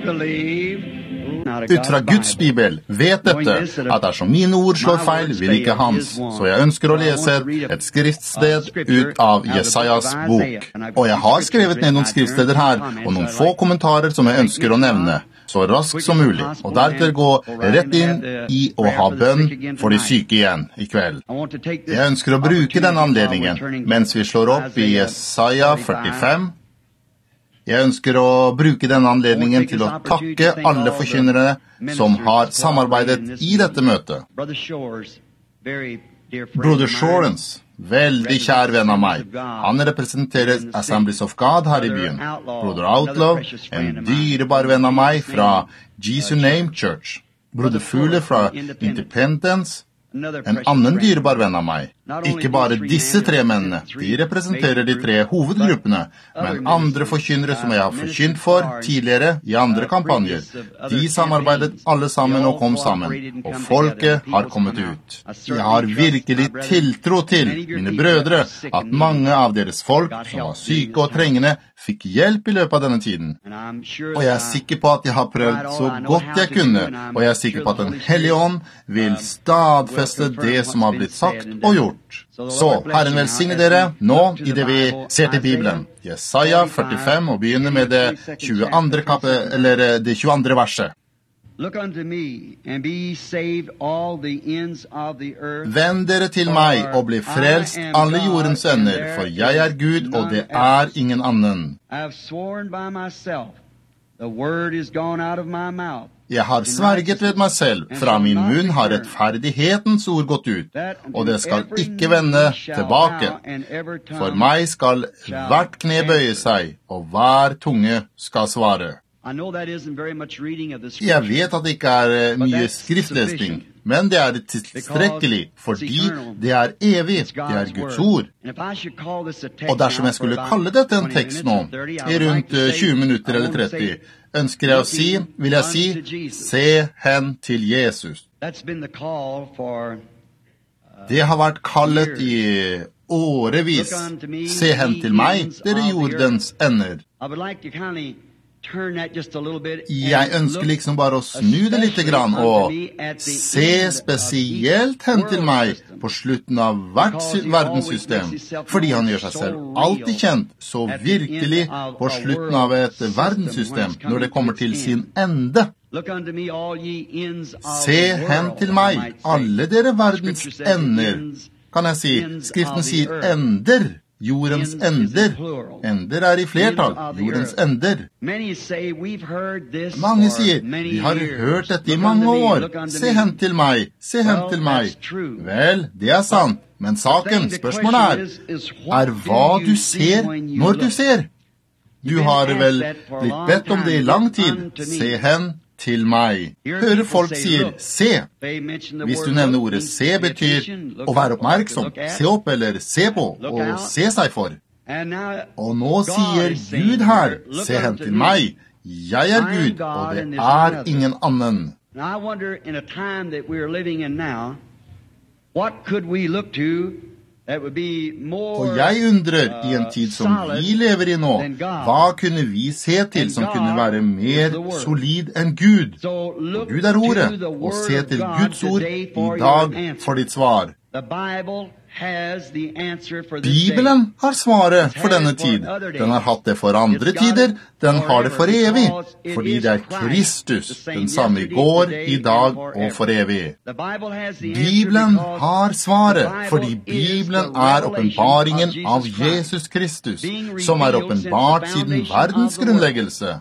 Ut fra Guds bibel vet dette at dersom mine ord slår feil, vil ikke hans. Så jeg ønsker å lese et skriftsted ut av Jesajas bok. Og jeg har skrevet ned noen skriftsteder her, og noen få kommentarer som jeg ønsker å nevne, så raskt som mulig. Og deretter gå rett inn i å ha bønn for de syke igjen i kveld. Jeg ønsker å bruke denne anledningen mens vi slår opp i Jesaja 45. Jeg ønsker å bruke denne anledningen til å takke alle forkynnere som har samarbeidet i dette møtet. Brother Shorens, veldig kjær venn av meg. Han representerer Assemblies of God her i byen. Brother Outlaw, en dyrebar venn av meg fra Jesu Name Church. Brother Fuller fra Independence, en annen dyrebar venn av meg. Ikke bare disse tre mennene, de representerer de tre hovedgruppene, men andre forkynnere som jeg har forkynt for tidligere i andre kampanjer. De samarbeidet alle sammen og kom sammen, og folket har kommet ut. Jeg har virkelig tiltro til, mine brødre, at mange av deres folk som var syke og trengende, fikk hjelp i løpet av denne tiden. Og jeg er sikker på at jeg har prøvd så godt jeg kunne, og jeg er sikker på at Den Hellige Ånd vil stadfeste det som har blitt sagt og gjort. Så, Herren velsigne dere, nå i det vi ser til Bibelen. Jesaja 45, og begynner med det 22. verset. Vend dere til meg og bli frelst alle jordens ender, for jeg er Gud, og det er ingen annen. Jeg har sverget ved meg selv, fra min munn har rettferdighetens ord gått ut, og det skal ikke vende tilbake. For meg skal hvert kne bøye seg, og hver tunge skal svare. Jeg vet at det ikke er mye skriftlesning, men det er tilstrekkelig, fordi det er evig, det er Guds ord. Og dersom jeg skulle kalle dette en tekst nå, i rundt 20 minutter eller 30, ønsker jeg å si, vil jeg si, se hen til Jesus. Det har vært kallet i årevis. Se hen til meg, dere jordens ender. Jeg ønsker liksom bare å snu det litt grann, og se spesielt hen til meg på slutten av hvert verdenssystem, fordi han gjør seg selv alltid kjent, så virkelig på slutten av et verdenssystem, når det kommer til sin ende. Se hen til meg, alle dere verdens ender. Kan jeg si, Skriften sier ender. Jordens ender. Ender er i flertall. Jordens ender. Mange sier, vi har hørt dette i mange år. Se hen til meg, se hen til meg. Vel, det er sant. Men saken, spørsmålet er hva du ser når du ser. Du har vel blitt bedt om det i lang tid. Se hen til meg. Hører folk sier se. Hvis du nevner ordet se, betyr å være oppmerksom, se opp eller se på, og se seg for. Og nå sier Gud her, se hen til meg. Jeg er Gud, og det er ingen annen. Og jeg undrer, i en tid som vi lever i nå, hva kunne vi se til som kunne være mer solid enn Gud? Og Gud er ordet, og se til Guds ord i dag for ditt svar. Bibelen har svaret for denne tid. Den har hatt det for andre tider, den har det for evig, fordi det er Kristus, den samme i går, i dag og for evig. Bibelen har svaret, fordi Bibelen er åpenbaringen av Jesus Kristus, som er åpenbart siden verdens grunnleggelse.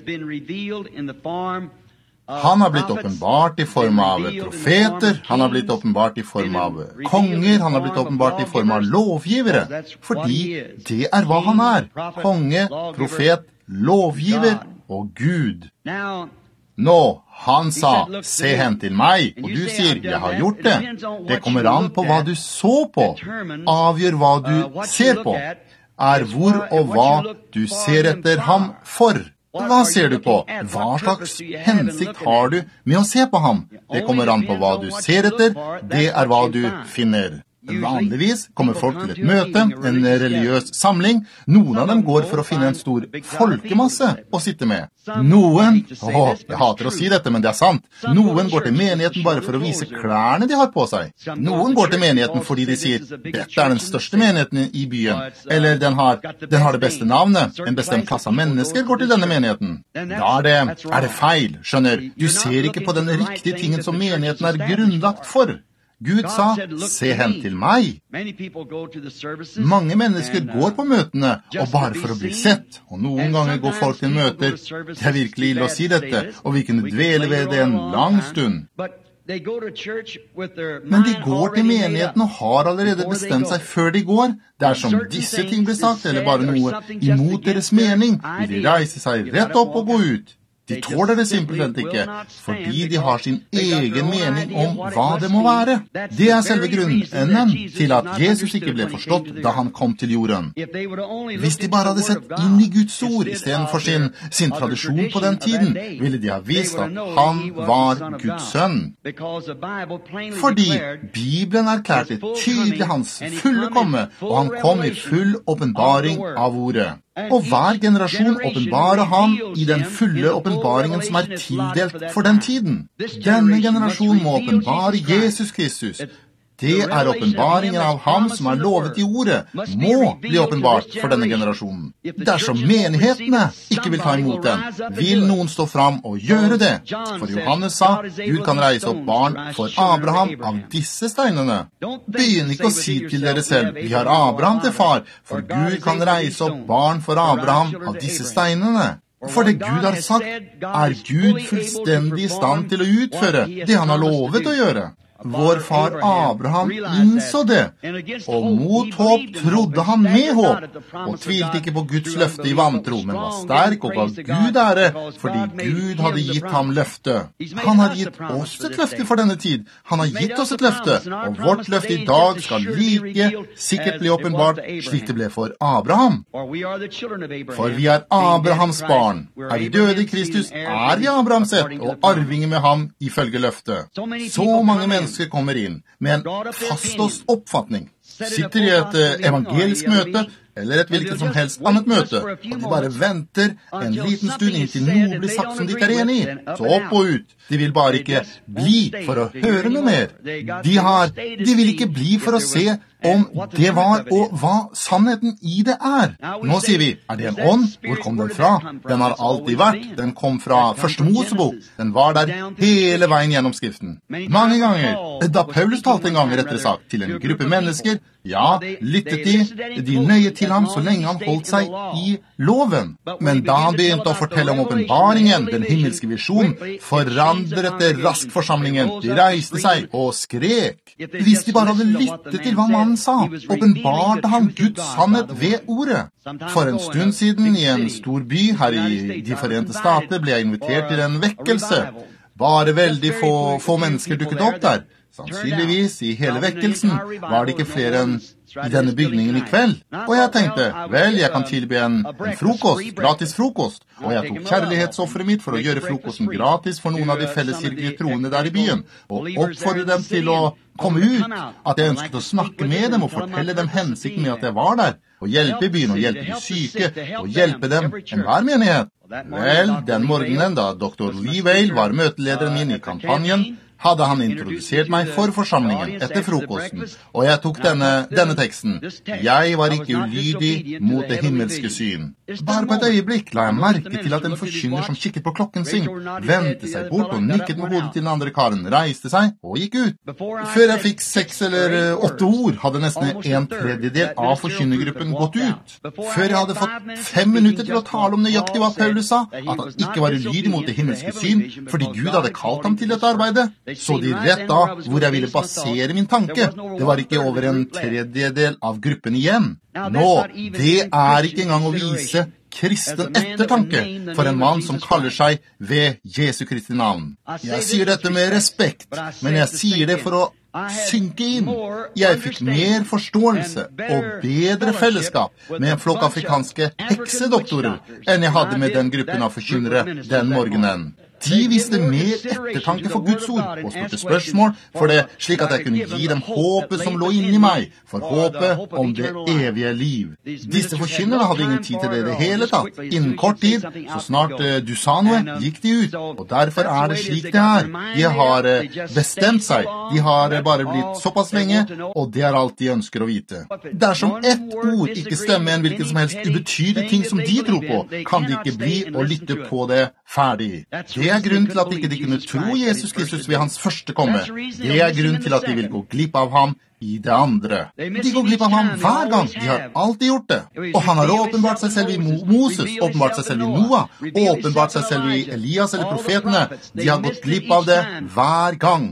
Han har blitt åpenbart i form av profeter, han har blitt åpenbart i form av konger, han har blitt åpenbart i form av lovgivere, fordi det er hva han er. Konge, profet, lovgiver og Gud. Nå, han sa, se hen til meg, og du sier, jeg har gjort det. Det kommer an på hva du så på, avgjør hva du ser på, er hvor og hva du ser etter ham for. Hva ser du på? Hva slags hensikt har du med å se på ham? Det kommer an på hva du ser etter, det er hva du finner. Vanligvis kommer folk til et møte, en religiøs samling. Noen av dem går for å finne en stor folkemasse å sitte med. Noen, jeg hater å si dette, men det er sant, noen går til menigheten bare for å vise klærne de har på seg. Noen går til menigheten fordi de sier, dette er den største menigheten i byen, eller den har det beste navnet, en bestemt klasse av mennesker går til denne menigheten. Da er det feil, skjønner. Du ser ikke på den riktige tingen som menigheten er grunnlagt for. Gud sa, se hen til meg. Mange mennesker går på møtene, og bare for å bli sett. Og noen ganger går folk til møter. Det er virkelig ille å si dette, og vi kunne dvele ved det en lang stund. Men de går til menigheten og har allerede bestemt seg før de går. Dersom disse ting blir sagt, eller bare noe imot deres mening, vil de reise seg rett opp og gå ut. De tåler det simpelthen ikke, fordi de har sin egen mening om hva det må være. Det er selve grunnen til at Jesus ikke ble forstått da han kom til jorden. Hvis de bare hadde sett inn i Guds ord i stedet for sin tradisjon på den tiden, ville de ha vist at han var Guds sønn. Fordi Bibelen erklærte tydelig hans fulle komme, og han kom i full åpenbaring av ordet. Og hver generasjon åpenbarer han i den fulle åpenbaringen som er tildelt for den tiden. Denne generasjonen må åpenbare Jesus Kristus. Det er åpenbaringen av ham som er lovet i ordet, må bli åpenbart for denne generasjonen. Dersom menighetene ikke vil ta imot den, vil noen stå fram og gjøre det. For Johannes sa, Gud kan reise opp barn for Abraham av disse steinene. Begynn ikke å si til dere selv, vi har Abraham til far, for Gud kan reise opp barn for Abraham av disse steinene. For det Gud har sagt, er Gud fullstendig i stand til å utføre det han har lovet å gjøre. Vår far Abraham innså det, og mot håp trodde han med håp, og tvilte ikke på Guds løfte i vantro, men var sterk og gav Gud ære, fordi Gud hadde gitt ham løfte. Han har gitt oss et løfte for denne tid. Han har gitt oss et løfte, og vårt løfte i dag skal like sikkert bli åpenbart, slik det ble for Abraham. For vi er Abrahams barn. Er vi døde i Kristus, er vi Abrahams ett, og arvinger med ham ifølge løfte. Så mange mennesker kommer inn med en fastlåst oppfatning, sitter i et evangelisk møte, eller et hvilket som helst annet møte, og de bare venter en liten stund inntil noe blir sagt som de ikke er enig i, så opp og ut. De vil bare ikke bli for å høre noe mer. De vil ikke bli for å se om det var og hva sannheten i det er. Nå sier vi, er det en ånd? Hvor kom den fra? Den har alltid vært. Den kom fra første Mosebok. Den var der hele veien gjennom skriften. Mange ganger, da Paulus talte en gang rettere sagt til en gruppe mennesker, ja, lyttet de nøye til ham så lenge han holdt seg i loven. Men da han begynte å fortelle om åpenbaringen, den himmelske visjonen, forandret det raskt forsamlingen. De reiste seg og skrek. Hvis de bare hadde lyttet til hva mannen sa, åpenbarte han Guds sannhet ved ordet. For en stund siden i en stor by her i De Forente Stater ble jeg invitert til en vekkelse. Bare veldig få mennesker dukket opp der. Sannsynligvis i hele vekkelsen var det ikke flere enn i denne bygningen i kveld. Og jeg tenkte, vel, jeg kan tilby en frokost, gratis frokost. Og jeg tok kjærlighetsofferet mitt for å gjøre frokosten gratis for noen av de felleskirkelige troende der i byen, og oppfordre dem til å komme ut, at jeg ønsket å snakke med dem og fortelle dem hensikten med at jeg var der, og hjelpe i byen, og hjelpe de syke, og hjelpe dem enhver menighet. Vel, den morgenen da Dr. Lee Vail var møtelederen min i kampanjen, hadde han introdusert meg for forsamlingen etter frokosten, og jeg tok denne teksten. Jeg var ikke ulydig mot det himmelske syn. Bare på et øyeblikk la jeg merke til at en forkynner som kikket på klokken sin, vendte seg bort og nikket med hodet til den andre karen, reiste seg og gikk ut. Før jeg fikk 6 eller 8 ord, hadde nesten 1/3 av forkynnergruppen gått ut. Før jeg hadde fått 5 minutter til å tale om nøyaktig hva Paulus sa, at han ikke var ulydig mot det himmelske syn, fordi Gud hadde kalt ham til dette arbeidet, så de rett da hvor jeg ville basere min tanke. Det var ikke over 1/3 av gruppen igjen. Nå, det er ikke engang å vise kristen ettertanke for en mann som kaller seg ved Jesu Kristi navn. Jeg sier dette med respekt, men jeg sier det for å synke inn. Jeg fikk mer forståelse og bedre fellesskap med en flokk afrikanske heksedoktorer enn jeg hadde med den gruppen av forkynnere den morgenen. De viste mer ettertanke for Guds ord og spurte spørsmål for det, slik at jeg kunne gi dem håpet som lå inni meg, for håpet om det evige liv. Disse forkynnerne hadde ingen tid til det hele tatt. Innen kort tid, så snart du sa noe, gikk de ut. Og derfor det slik det De har bestemt seg. De har bare blitt såpass lenge, og det alt de ønsker å vite. Dersom ett ord ikke stemmer en hvilken som helst ubetydelig ting som de tror på, kan de ikke bli og lytte på det ferdig. Det grunnen til at ikke de kunne tro Jesus Kristus ved hans første komme. Det grunnen til at de vil gå glipp av ham i det andre. De går glipp av ham hver gang. De har alltid gjort det. Og han har åpenbart seg selv i Moses, åpenbart seg selv i Noah, åpenbart seg selv i Elias eller profetene. De har gått glipp av det hver gang.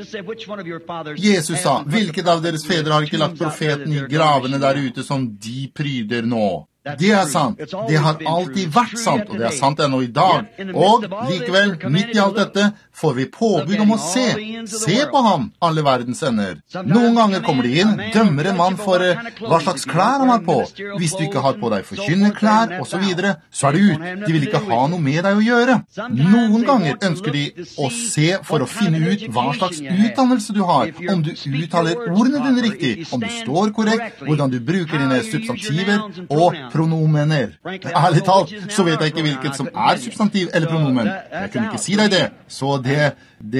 Jesus sa, hvilket av deres fedre har ikke lagt profeten i gravene der ute som de pryder nå? Det sant. Det har alltid vært sant, og det sant ennå i dag. Og likevel, midt i alt dette, får vi påbud om å se. Se på ham, alle verdens ender. Noen ganger kommer de inn, dømmer en mann for hva slags klær han har på. Hvis du ikke har på deg forkynnerklær, og så videre, så det ut. De vil ikke ha noe med deg å gjøre. Noen ganger ønsker de å se for å finne ut hva slags utdannelse du har, om du uttaler ordene dine riktig, om du står korrekt, hvordan du bruker dine substantiver og pronomener. Ærlig talt, så vet jeg ikke hvilket som substantiv eller pronomen. Jeg kunne ikke si deg det, så det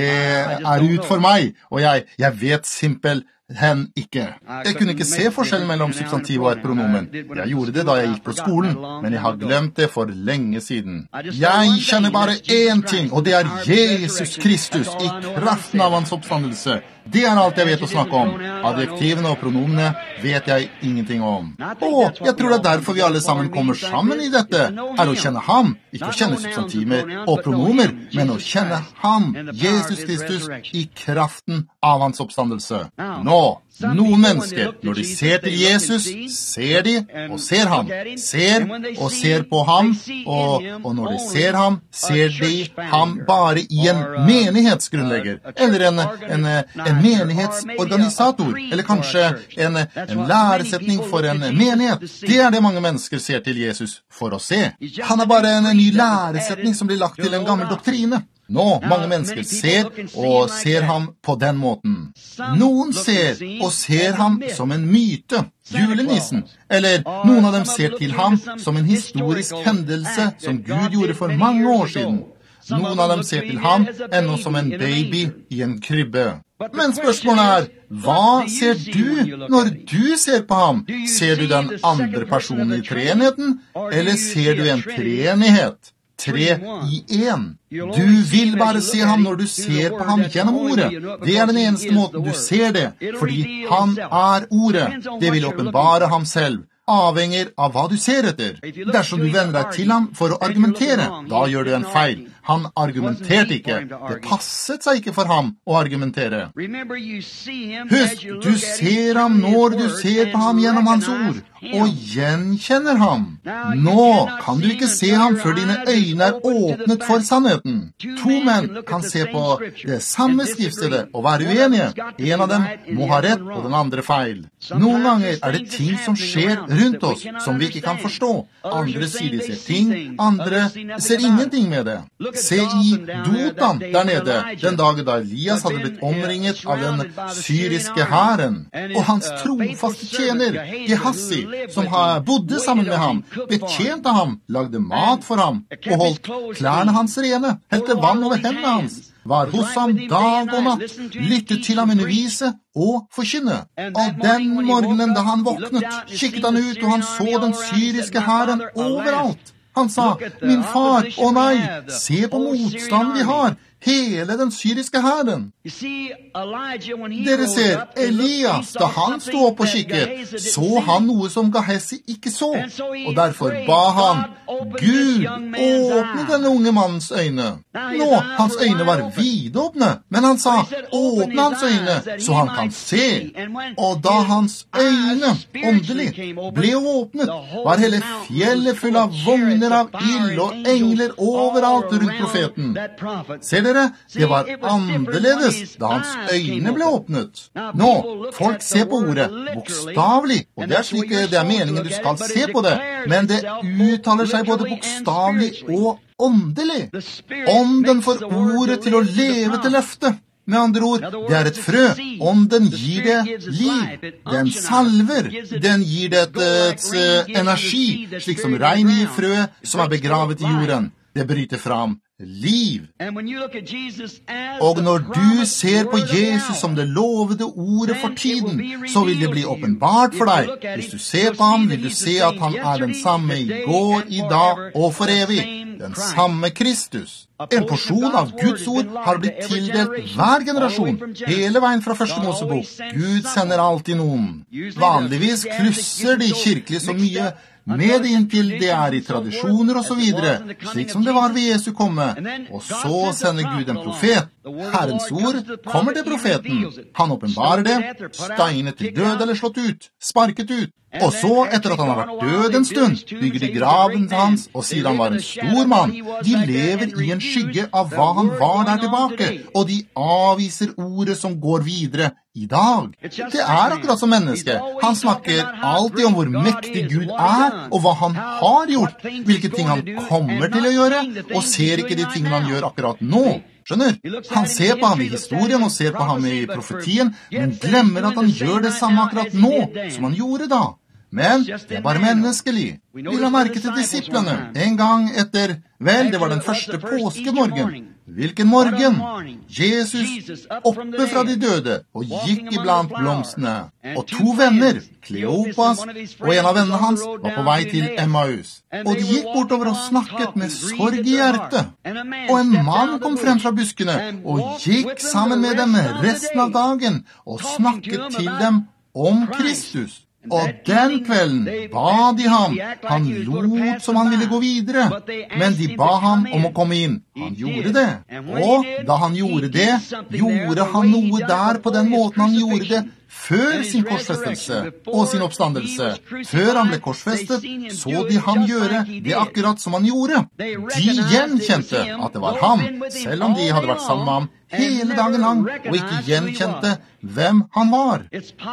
ut for meg, og jeg vet simpelthen ikke. Jeg kunne ikke se forskjellen mellom substantiv og et pronomen. Jeg gjorde det da jeg gikk på skolen, men jeg har glemt det for lenge siden. Jeg kjenner bare én ting, og det Jesus Kristus i kraften av hans oppstandelse. Det alt jeg vet å snakke om. Adjektivene og pronomene vet jeg ingenting om. Og jeg tror det derfor vi alle sammen kommer sammen i dette, å kjenne ham, ikke å kjenne substantiver og pronomer, men å kjenne ham, Jesus Kristus, i kraften av hans oppstandelse. Nå, noen mennesker, når de ser til Jesus, ser de og ser ham, ser og ser på ham, og når de ser ham, ser de ham bare i en menighetsgrunnlegger, eller en menighetsorganisator, eller kanskje en læresetning for en menighet. Det det mange mennesker ser til Jesus for å se. Han bare en ny læresetning som blir lagt til en gammel doktrine. Nå, mange mennesker ser ham på den måten. Noen ser ham som en myte, julenissen, eller noen av dem ser til ham som en historisk hendelse som Gud gjorde for mange år siden. Noen av dem ser til ham ennå som en baby i en krybbe. Men spørsmålet hva ser du når du ser på ham? Ser du den andre personen i treenigheten, eller ser du en treenighet? 3 i 1. Du vil bare se ham når du ser på ham gjennom ordet. Det den eneste måten du ser det, fordi han ordet. Det vil åpenbare ham selv. Avhenger av hva du ser etter. Dersom du vender deg til ham for å argumentere, da gjør du en feil. Han argumenterte ikke. Det passet seg ikke for ham å argumentere. Husk, du ser ham når du ser på ham gjennom hans ord, og gjenkjenner ham. Nå kan du ikke se ham før dine øyne åpnet for sannheten. 2 menn kan se på det samme skriftstedet og være uenige. En av dem må ha rett, og den andre feil. Noen ganger det ting som skjer rundt oss som vi ikke kan forstå. Andre sier de ser ting, andre ser ingenting med det. Se i Dotan der nede, den dagen da Elias hadde blitt omringet av den syriske hæren, og hans trofaste tjener, Gehazi, som bodde sammen med ham, betjente ham, lagde mat for ham, og holdt klærne hans rene, helte vann over hendene hans, var hos ham dag og natt, lyttet til ham undervise og forkynne. Og den morgenen da han våknet, kikket han ut, og han så den syriske hæren overalt. Han sa, min far, å nei, se på motstand vi har, hele den syriske hæren. Dere ser, Elias, da han stod opp og kikket, så han noe som Gehazi ikke så, og derfor ba han, Gud, åpne den unge mannens øyne. Nå, hans øyne var vidåpne, men han sa, åpne hans øyne, så han kan se. Og da hans øyne, åndelig, ble åpnet, var hele fjellet full av vogner av ild og engler overalt rundt profeten. Ser dere, det var annerledes da hans øyne ble åpnet. Nå, folk ser på ordet bokstavelig, og det slik det meningen du skal se på det, men det uttaler seg både bokstavelig og åndelig. Ånden får ordet til å leve til løftet. Med andre ord, det et frø. Ånden gir det liv. Den salver. Den gir det et energi, slik som regn gir frø som begravet i jorden. Det bryter fram liv. Og når du ser på Jesus som det lovede ordet for tiden, så vil det bli åpenbart for deg. Hvis du ser på ham, vil du se at han den samme i går, i dag og for evig. Den samme Kristus. En porsjon av Guds ord har blitt tildelt hver generasjon, hele veien fra første Mosebok. Gud sender alltid noen. Vanligvis klusser de kirkelige så mye med inntil det i tradisjoner og så videre, slik som det var ved Jesu komme. Og så sender Gud en profet. Herrens ord kommer til profeten. Han åpenbarer det, steinet til død eller slått ut, sparket ut. Og så, etter at han har vært død en stund, bygger de graven til hans og sier han var en stor mann. De lever i en skygge av hva han var der tilbake, og de avviser ordet som går videre i dag. Det akkurat som menneske. Han snakker alltid om hvor mektig Gud og hva han har gjort, hvilke ting han kommer til å gjøre, og ser ikke de tingene han gjør akkurat nå. Skjønner? Han ser på ham i historien og ser på ham i profetien, men glemmer at han gjør det samme akkurat nå som han gjorde da. Men det bare menneskelig. Vi la merke til disiplene. En gang etter, vel, det var den første påskemorgen. Hvilken morgen? Jesus oppe fra de døde og gikk iblant blomstene. Og to venner, Kleopas og en av vennene hans, var på vei til Emmaus. Og de gikk bortover og snakket med sorg i hjertet. Og en mann kom frem fra buskene og gikk sammen med dem resten av dagen og snakket til dem om Kristus. Og den kvelden ba de ham. Han lot som han ville gå videre, men de ba ham om å komme inn. Han gjorde det. Og da han gjorde det, gjorde han noe der på den måten han gjorde det før sin korsfestelse og sin oppstandelse. Før han ble korsfestet, så de han gjøre det akkurat som han gjorde. De gjenkjente at det var ham, selv om de hadde vært sammen med ham hele dagen lang, og ikke gjenkjente hvem han var.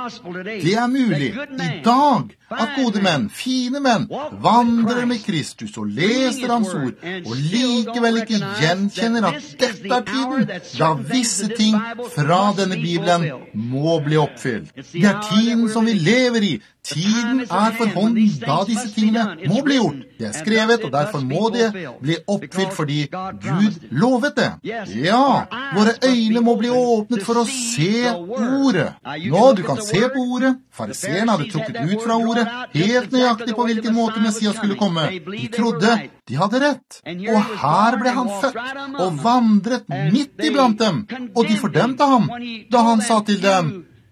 Det mulig i dag at gode menn, fine menn, vandrer med Kristus og leser hans ord, og likevel ikke gjenkjenner at dette tiden, da visse ting fra denne Bibelen må bli oppfylt. Det tiden som vi lever i. Tiden for hånden da disse tingene må bli gjort. Det skrevet, og derfor må det bli oppfylt fordi Gud lovet det. Ja, våre øyne må bli åpnet for å se ordet. Nå, du kan se på ordet. Fariseerne hadde trukket ut fra ordet, helt nøyaktig på hvilken måte Messias skulle komme. De trodde de hadde rett. Og her ble han født og vandret midt iblant dem, og de fordømte ham da han sa til dem: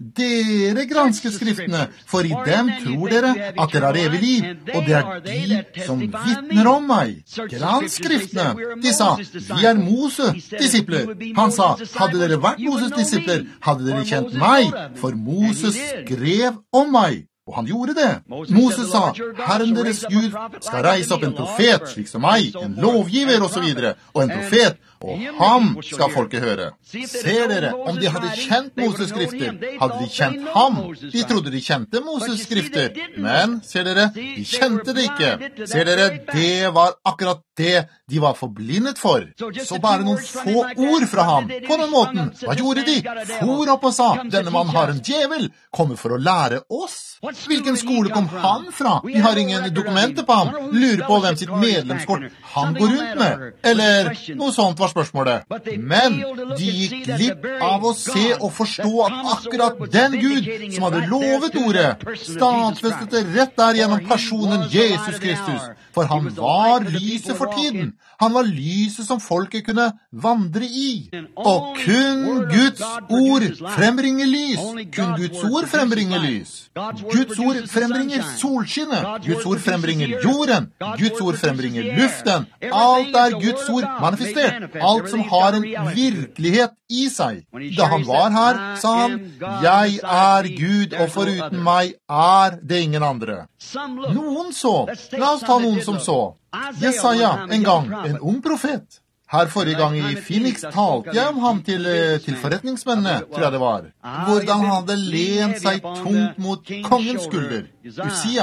dere gransker skriftene, for i dem tror dere at dere har evig liv, og det de som vittner om meg. Gransk skriftene. De sa, vi Moses disipler. Han sa, hadde dere vært Moses disipler, hadde dere kjent meg, for Moses skrev om meg. Og han gjorde det. Moses sa, Herren deres Gud skal reise opp en profet, slik som meg, en lovgiver og så videre, og en profet, og ham skal folket høre. Ser dere, om de hadde kjent Moses skrifter, hadde de kjent ham. De trodde de kjente Moses skrifter, men, ser dere, de kjente det ikke. Ser dere, det var akkurat det de var forblindet for. Så bare noen få ord fra ham. På den måten, hva gjorde de? For opp og sa, denne mann har en djevel, kommer for å lære oss. Hvilken skole kom han fra? Vi har ingen dokumenter på ham. Lurer på hvem sitt medlemskort han går rundt med. Eller noe sånt var spørsmålet. Men de gikk glipp av å se og forstå at akkurat den Gud som hadde lovet ordet, stadfestet det rett der gjennom personen Jesus Kristus. For han var lyset for tiden. Han var lyset som folket kunne vandre i. Og kun Guds ord frembringer lys. Kun Guds ord frembringer lys. Guds ord frembringer solskinnet. Guds ord frembringer jorden. Guds ord frembringer luften. Alt Guds ord manifestert. Alt som har en virkelighet i seg. Da han var her, sa han, jeg Gud, og foruten meg det ingen andre. Noen så. La oss ta noen som så. Jesaja, en gang, en ung profet. Her forrige gang i Phoenix talte jeg om ham til forretningsmennene, tror jeg det var. Hvordan han hadde lent seg tungt mot kongens skulder, Usia,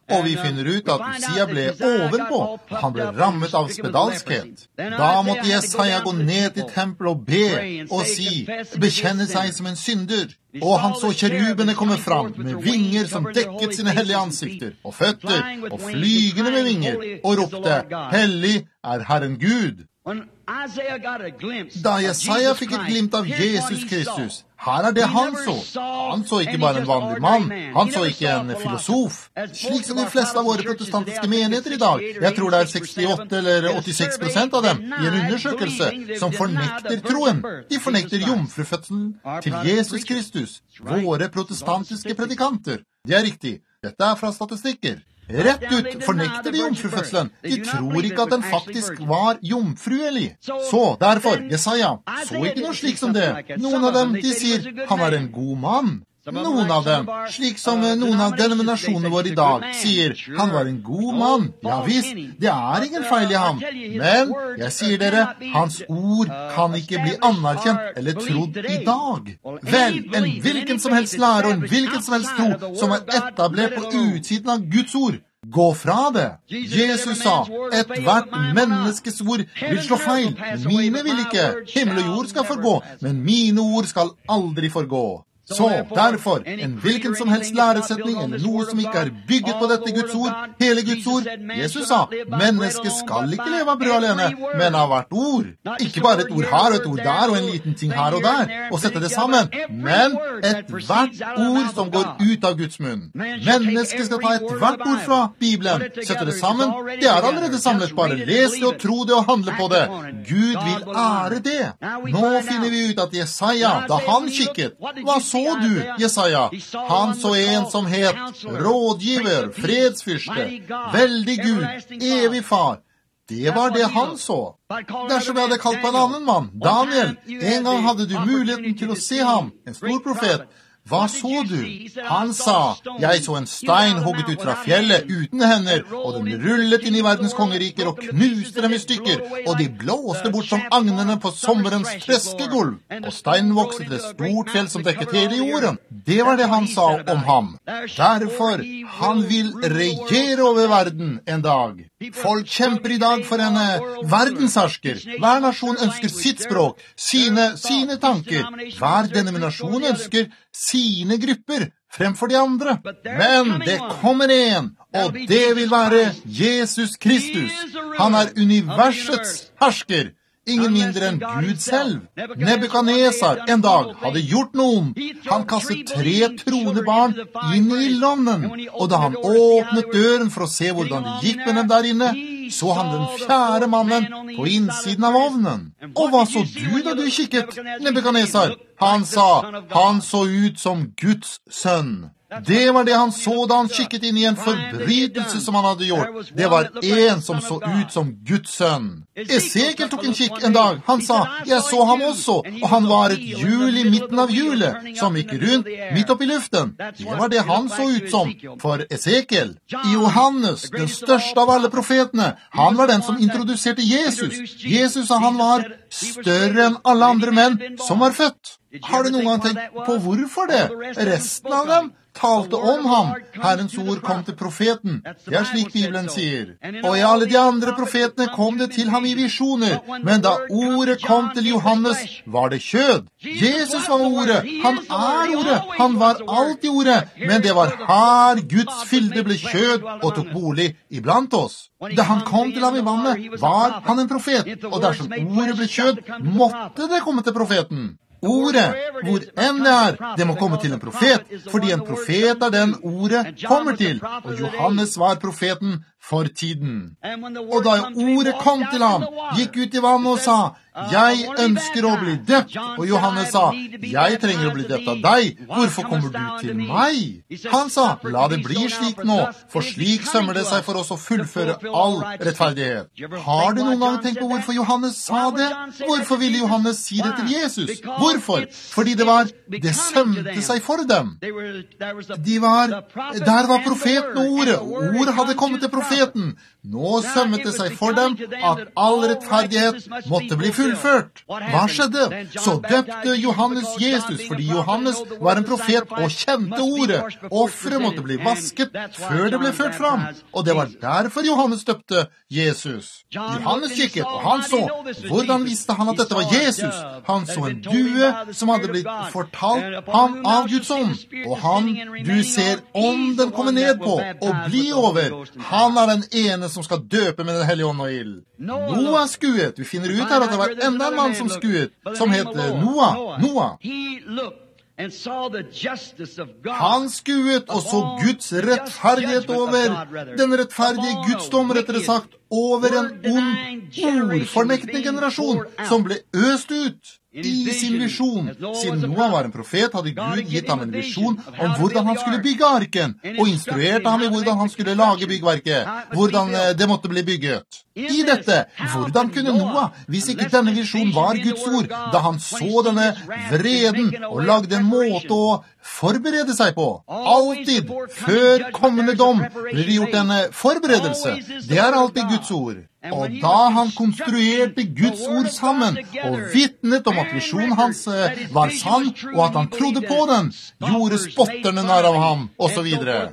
og vi finner ut at Usia ble ovenpå, han ble rammet av spedalskhet. Da måtte Jesaja gå ned til tempelet og be og si, bekjenne seg som en synder. Og han så kjerubene komme fram med vinger som dekket sine hellige ansikter, og føtter, og flygende med vinger, og ropte, hellig er Herren Gud. Da Jesaja fikk et glimt av Jesus Kristus, her det han så. Han så ikke bare en vanlig mann, han så ikke en filosof. Slik som de fleste av våre protestantiske menigheter i dag. Jeg tror det 68 eller 86% av dem i en undersøkelse som fornekter troen. De fornekter jomfrufødselen til Jesus Kristus. Våre protestantiske predikanter. Det riktig. Dette fra statistikker. Rett ut fornekter de jomfrufødselen. De tror ikke at den faktisk var jomfruelig. Så, derfor, Jesaja så ikke noe slik som det. Noen av dem, de sier, han en god mann. Noen av dem, slik som noen av denominasjonene våre i dag, sier, han var en god mann. Ja visst, det ingen feil i ham. Men, jeg sier dere, hans ord kan ikke bli anerkjent eller trodd i dag. Vel, en hvilken som helst lære og en hvilken som helst tro som etablert på utsiden av Guds ord, gå fra det. Jesus sa, et hvert menneskes ord vil slå feil, men mine vil ikke. Himmel og jord skal forgå, men mine ord skal aldri forgå. Så, derfor, en hvilken som helst læresetning eller noe som ikke bygget på dette Guds ord, hele Guds ord, Jesus sa, mennesket skal ikke leve av brød alene, men av hvert ord. Ikke bare et ord her og et ord der og en liten ting her og der, og sette det sammen, men et hvert ord som går ut av Guds munn. Mennesket skal ta et hvert ord fra Bibelen, sette det sammen, det allerede samlet, bare les det og tro det og handle på det. Gud vil ære det. Nå finner vi ut at Jesaja, da han kikket, hva så du, Jesaja? Han så en som het rådgiver, fredsfyrste, veldig Gud, evig far. Det var det han så. Dersom jeg hadde kalt på en annen mann, Daniel, en gang hadde du muligheten til å se ham, en stor profet. Hva så du? Han sa, jeg så en stein hugget ut fra fjellet uten hender, og den rullet inn i verdens kongeriker og knuste dem i stykker, og de blåste bort som agnene på sommerens treskegulv, og steinen vokste til et stort fjell som dekket hele jorden. Det var det han sa om ham. Derfor, han vil regjere over verden en dag. Folk kjemper i dag for en verdenshersker. Hver nasjon ønsker sitt språk, sine tanker. Hver denominasjon ønsker sine grupper fremfor de andre. Men det kommer en, og det vil være Jesus Kristus. Han universets hersker. Ingen mindre enn Gud selv. Nebukadnesar en dag hadde gjort noe. Han kastet 3 troende barn inn i ildovnen, og da han åpnet døren for å se hvordan det gikk med dem der inne, så han den 4. mannen på innsiden av ovnen. Og hva så du da du kikket, Nebukadnesar? Han sa, han så ut som Guds sønn. Det var det han så da han kikket inn i en forbrytelse som han hadde gjort. Det var en som så ut som Guds sønn. Esekiel tok en kikk en dag. Han sa, jeg så ham også, og han var et hjul i midten av hjulet, som gikk rundt midt opp i luften. Det var det han så ut som for Esekiel. Johannes, den største av alle profetene, han var den som introduserte Jesus. Jesus sa han var større enn alle andre menn som var født. Har du noen gang tenkt på hvorfor det? Resten av dem talte om ham. Herrens ord kom til profeten. Det slik Bibelen sier. Og i alle de andre profetene kom det til ham i visjoner. Men da ordet kom til Johannes, var det kjød. Jesus var ordet. Han ordet. Han var alltid ordet. Men det var her Guds fylde ble kjød og tok bolig iblant oss. Da han kom til ham i vannet, var han en profet. Og dersom ordet ble kjød, måtte det komme til profeten. Ordet, hvor enn det må komme til en profet, fordi en profet den ordet kommer til, og Johannes var profeten for tiden. Og da ordet kom til ham, gikk ut i vannet og sa, jeg ønsker å bli døpt. Og Johannes sa, jeg trenger å bli døpt av deg. Hvorfor kommer du til meg? Han sa, la det bli slik nå, for slik sømmer det seg for oss å fullføre all rettferdighet. Har du noen gang tenkt på hvorfor Johannes sa det? Hvorfor ville Johannes si det til Jesus? Hvorfor? Fordi det sømte seg for dem. Der var profeten og ordet. Ordet hadde kommet til profeten. profeten. Nå sømmet det seg for dem at all rettferdighet måtte bli fullført. Hva skjedde? Så døpte Johannes Jesus, fordi Johannes var en profet og kjente ordet. Offeret måtte bli vasket før det ble ført fram. Og det var derfor Johannes døpte Jesus. Johannes kikket, og han så. Hvordan visste han at dette var Jesus? Han så en due som hadde blitt fortalt ham av Guds ånd. Og han, du ser ånden komme ned på og bli over. Han er den ene som skal døpe med den hellige ånd og ild. Noah skuet. Vi finner ut her at det var enda en mann som skuet, som het Noah. Han skuet og så Guds rettferdighet over, den rettferdige Guds dom, rettere sagt, over en ond, ordformektig generasjon som ble øst ut i sin visjon. Siden Noah var en profet, hadde Gud gitt ham en visjon om hvordan han skulle bygge arken, og instruerte ham i hvordan han skulle lage byggverket, hvordan det måtte bli bygget. I dette, hvordan kunne Noah, hvis ikke denne visjonen var Guds ord, da han så denne vreden og lagde en måte å forberede seg på? Alltid, før kommende dom, blir det gjort en forberedelse. Det er alltid Guds ord. Og da han konstruerte Guds ord sammen, og vittnet om at visjonen hans var sann, og at han trodde på den, gjorde spotterne nær av ham, og så videre.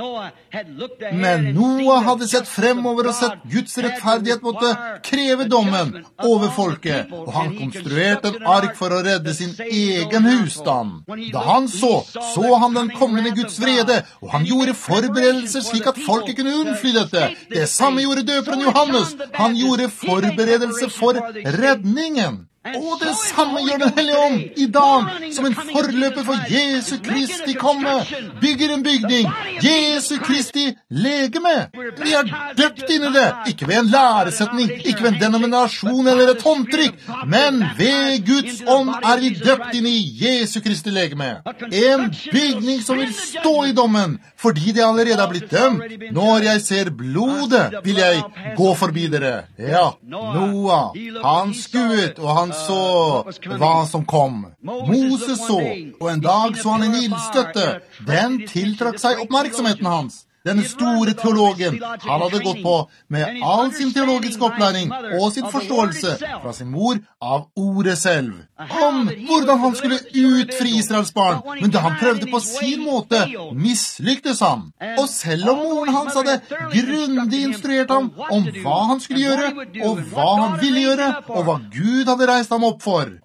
Men Noah hadde sett fremover og sett Guds rettferdighet måtte kreve dommen over folket, og han konstruerte en ark for å redde sin egen husstand. Da han så han den kommende Guds vrede, og han gjorde forberedelser slik at folket kunne unnfly dette. Det samme gjorde døperen Johannes. Han gjorde forberedelse for redningen. Og det samme gjør den hellige ånd i dag, som en forløper for Jesu Kristi komme. Bygger en bygning, Jesu Kristi legeme. Vi er døpt inn i det, ikke ved en læresetning, ikke ved en denominasjon eller et håndtrykk, men ved Guds ånd er vi døpt inn i Jesu Kristi legeme. En bygning som vil stå i dommen, fordi det allerede er blitt dømt. Når jeg ser blodet, vil jeg gå forbi dere. Ja, Noah, han skuet, og han så hva som kom. Moses så, og en dag så han en ildstøtte. Den tiltrakk seg oppmerksomheten hans. Denne store teologen, han hadde gått på med all sin teologiske opplæring og sin forståelse fra sin mor av ordet selv, om hvordan han skulle utfri Israels barn, men da han prøvde på sin måte, mislyktes han. Og selv om moren hans hadde grundig instruert ham om hva han skulle gjøre, og hva han ville gjøre, og hva Gud hadde reist ham opp for.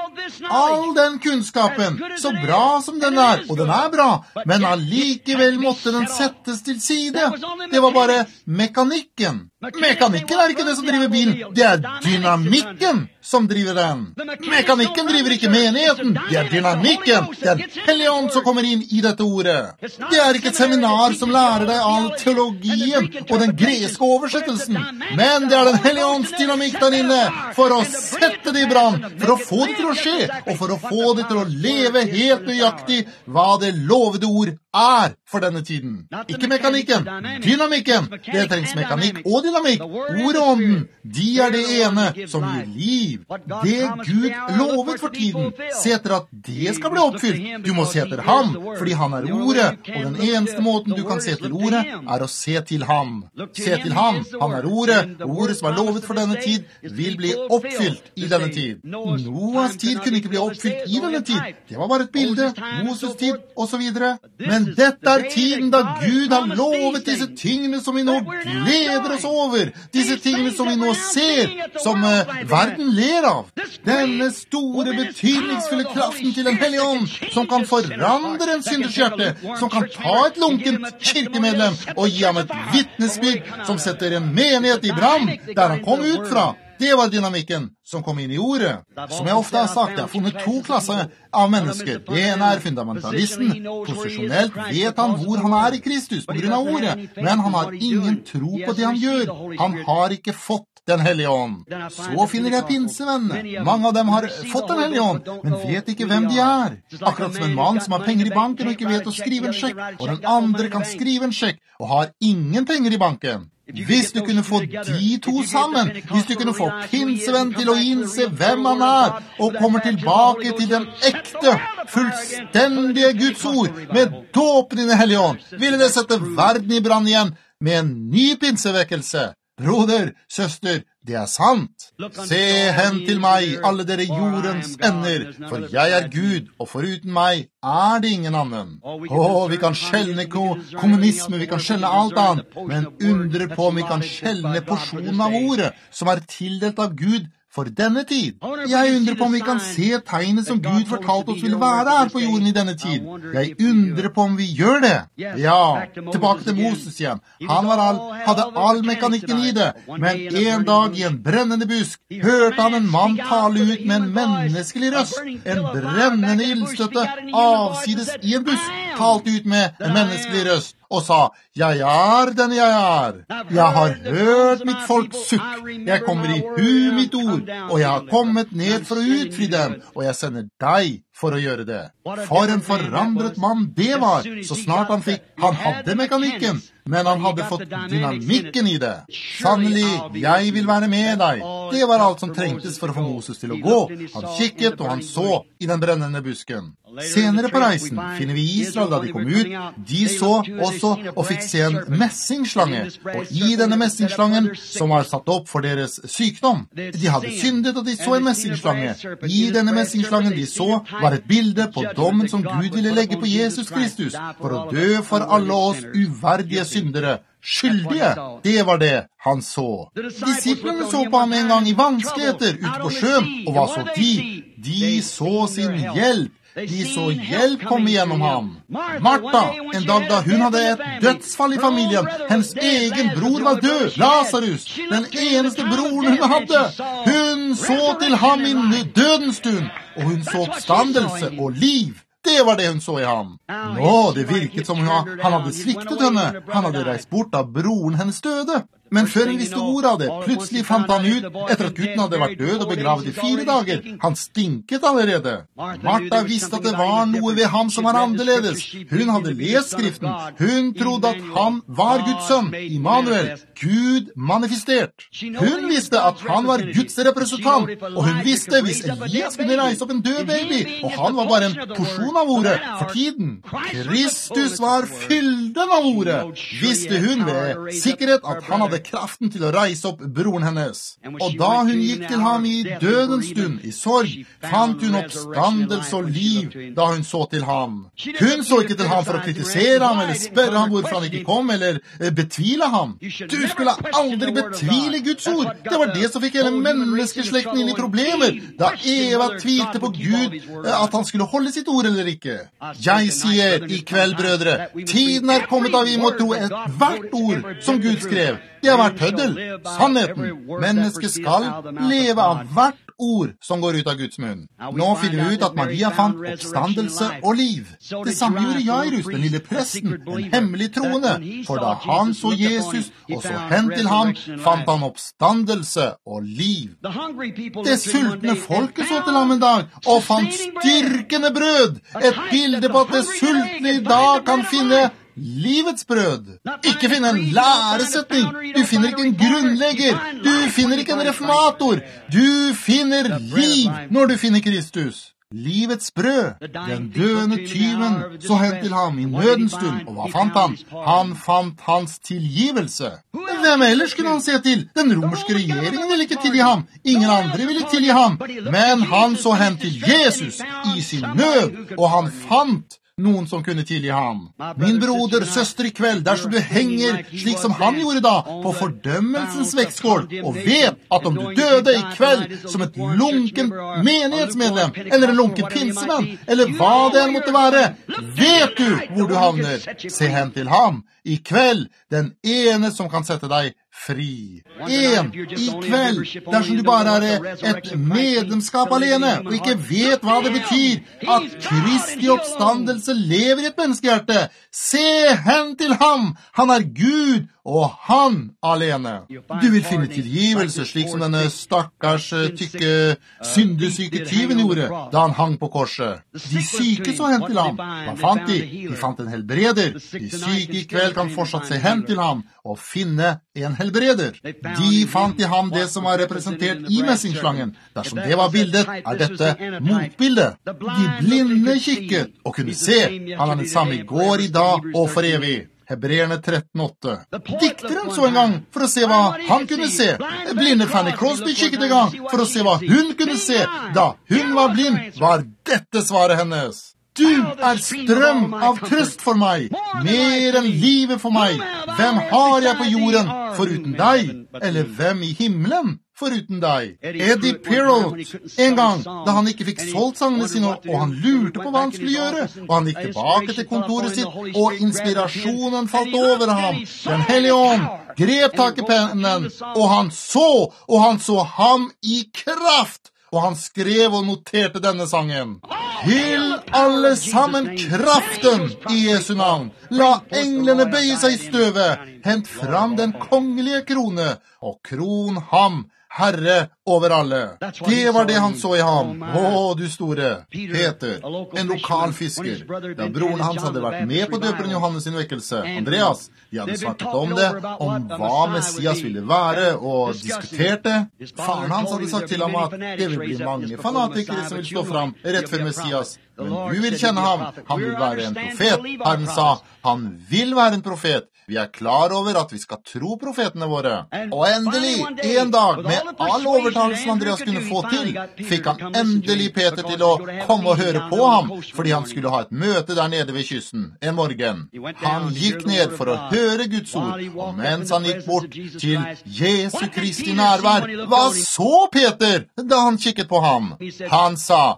All den kunnskapen, så bra som den er, og den er bra, men allikevel måtte den settes til side. Det var bare mekanikken. Mekanikken er ikke det som driver bilen, det er dynamikken som driver den. Mekanikken driver ikke menigheten, det er dynamikken. Det er den hellige ånd som kommer inn i dette ordet. Det er ikke et seminar som lærer deg all teologien og den greske oversettelsen, men det er den hellige ånds dynamikk der inne for å sette det i brann, for å få det til å skje, og for å få det til å leve helt nøyaktig hva det lovede ord er for denne tiden. Ikke mekanikken, dynamikken. Det trengs mekanikk og dynamikk. Ordet og ånden, de er det ene som gir liv. Det Gud lovet for tiden, se etter at det skal bli oppfylt. Du må se etter ham, fordi han er ordet, og den eneste måten du kan se til ordet, er å se til ham. Se til ham, han er ordet, og ordet som er lovet for denne tid, vil bli oppfylt i denne tid. Noahs tid kunne ikke bli oppfylt i denne tid. Det var bare et bilde, Moses tid, og så videre. Men dette er tiden da Gud har lovet disse tingene som vi nå gleder oss over. Disse tingene som vi nå ser, som verden ler av. Denne store, betydningsfulle kraften til den hellige ånd, som kan forandre en synders hjerte, som kan ta et lunkent kirkemedlem og gi ham et vitnesbyrd som setter en menighet i brann, der han kom ut fra. Det var dynamikken som kom inn i ordet. Som jeg ofte har sagt, jeg har funnet to klasser av mennesker. Det ene er fundamentalisten. Posisjonelt vet han hvor han er i Kristus på grunn av ordet, men han har ingen tro på det han gjør. Han har ikke fått den hellige ånd. Så finner jeg pinsevennene. Mange av dem har fått den hellige ånd, men vet ikke hvem de er. Akkurat som en mann som har penger i banken og ikke vet å skrive en sjekk, og den andre kan skrive en sjekk og har ingen penger i banken. Hvis du kunne få de to sammen, hvis du kunne få pinsevenn til å innse hvem han er, og kommer tilbake til den ekte, fullstendige Guds ord, med dåpen i den hellige ånd, ville det sette verden i brann igjen med en ny pinsevekkelse. Broder, søster, det sant. Se hen til meg, alle dere jordens ender, for jeg Gud, og foruten meg det ingen annen. Vi kan skjelne kommunisme, vi kan skjelne alt annet, men undrer på om vi kan skjelne porsjonen av ordet, som tildelt av Gud for denne tid. Jeg undrer på om vi kan se tegnet som Gud fortalte oss vil være her på jorden i denne tid. Jeg undrer på om vi gjør det. Ja, tilbake til Moses igjen. Han hadde all mekanikken i det, men en dag i en brennende busk hørte han en mann tale ut med en menneskelig røst. En brennende ildstøtte avsides i en busk talte ut med en menneskelig røst og sa, jeg den jeg Jeg har hørt mitt folk sukk. Jeg kommer i hu mitt ord, og jeg har kommet ned for å utfri dem, og jeg sender deg for å gjøre det. For en forandret mann det var, så snart han hadde mekanikken, men han hadde fått dynamikken i det. Sannelig, jeg vil være med deg. Det var alt som trengtes for å få Moses til å gå. Han kikket, og han så i den brennende busken. Senere på reisen finner vi Israel da de kom ut. De så også og fikk se en messingslange, og i denne messingslangen som var satt opp for deres sykdom. De hadde syndet, og de så en messingslange. I denne messingslangen de så var et bilde på dommen som Gud ville legge på Jesus Kristus for å dø for alle oss uverdige syndere. Skyldige, det var det han så. Disiplene så på ham en gang i vanskeligheter ute på sjøen, og hva så de? De så sin hjelp. De så hjelp komme gjennom ham. Martha, en dag da hun hadde et dødsfall i familien, hennes egen bror var død, Lazarus, den eneste broren hun hadde. Hun så til ham i dødens stund, og hun så oppstandelse og liv. Det var det hun så i ham. Det virket som han hadde sviktet henne. Han hadde reist bort da broren hennes døde. Men før hun visste ordet av det, plutselig fant han ut, etter at gutten hadde vært død og begravet i 4 dager. Han stinket allerede. Martha visste at det var noe ved ham som var annerledes. Hun hadde lest skriften. Hun trodde at han var Guds sønn, Immanuel, Gud manifestert. Hun visste at han var Guds representant, og hun visste hvis Elias kunne reise opp en død baby, og han var bare en porsjon av ordet for tiden. Kristus var fylden av ordet. Visste hun ved sikkerhet at han hadde kraften til å reise opp broren hennes. Og da hun gikk til ham i dødens stund, i sorg, fant hun oppstandelse og liv da hun så til ham. Hun så ikke til ham for å kritisere ham, eller spørre ham hvorfor han ikke kom, eller betvile ham. Du skulle aldri betvile Guds ord. Det var det som fikk hele menneskeslekten inn i problemer, da Eva tvilte på Gud at han skulle holde sitt ord eller ikke. Jeg sier i kveld, brødre, tiden kommet da vi må tro hvert ord som Gud skrev. Det har vært tøddel, sannheten. Mennesket skal leve av hvert ord som går ut av Guds munn. Nå finner vi ut at Maria fant oppstandelse og liv. Det samme gjorde Jairus, den lille presten, en hemmelig troende. For da han så Jesus og så hen til ham, fant han oppstandelse og liv. Det sultne folket så til ham en dag, og fant styrkende brød. Et bilde på at det sultne i dag kan finne livets brød. Ikke finne en læresetning. Du finner ikke en grunnlegger. Du finner ikke en reformator. Du finner liv når du finner Kristus. Livets brød. Den døende tyven så hen til ham i nødens stund, og hva fant han? Han fant hans tilgivelse. Hvem ellers kunne han se til? Den romerske regjeringen ville ikke tilgi ham. Ingen andre ville tilgi ham. Men han så hen til Jesus i sin nød, og han fant noen som kunne tilgi ham. Min broder, søster i kveld, dersom du henger slik som han gjorde da, på fordømmelsens vektskål, og vet at om du døde i kveld som et lunken menighetsmedlem, eller en lunken pinsemann, eller hva det måtte være, vet du hvor du havner. Se hen til ham i kveld, den ene som kan sette deg fri. I kveld, dersom du bare et medlemskap alene, og ikke vet hva det betyr at Kristi oppstandelse lever i et menneskehjerte, se hen til ham. Han Gud, og han alene. Du vil finne tilgivelse, slik som denne stakkars tykke, syndesyke tyven gjorde, da han hang på korset. De syke så hen til ham. Hva fant de? De fant en helbreder. De syke i kveld kan fortsatt se hen til ham og finne en helbreder. De fant i ham det som var representert i messingslangen. Dersom det var bildet, dette motbildet. De blinde kikket og kunne se. Han den samme i går, i dag og for evig. Hebreerne 13,8. Dikteren så en gang for å se hva han kunne se. Blinde Fanny Crosby kikket en gang for å se hva hun kunne se. Da hun var blind, var dette svaret hennes. Du er strøm av trøst for meg, mer enn livet for meg. Hvem har jeg på jorden foruten deg, eller hvem i himmelen foruten deg? Eddie Pirro, en gang da han ikke fikk solgt sangene sine, og han lurte på hva han skulle gjøre, og han gikk tilbake til kontoret sitt, og inspirasjonen falt over ham. Den hellige ånd grep tak i pennen, og han så ham i kraft. Og han skrev og noterte denne sangen. Til alle sammen kraften i Jesu navn. La englene bøye seg i støvet. Hent fram den kongelige krone, og kron ham, Herre over alle. Det var det han så i ham. Du store Peter, en lokal fisker. Da broren hans hadde vært med på døperen Johannes sin vekkelse, Andreas, de hadde snakket om det, om hva Messias ville være, og diskuterte. Faren hans hadde sagt til ham at det vil bli mange fanatikere som vil stå fram rett før Messias. Men du vil kjenne ham, han vil være en profet. Herren sa, han vil være en profet. Vi er klar over at vi skal tro profetene våre. Og endelig, en dag, med all overtalelsen Andreas kunne få til, fikk han endelig Peter til å komme og høre på ham, fordi han skulle ha et møte der nede ved kysten en morgen. Han gikk ned for å høre Guds ord, og mens han gikk bort til Jesu Kristi nærvær, hva så Peter da han kikket på ham? Han sa,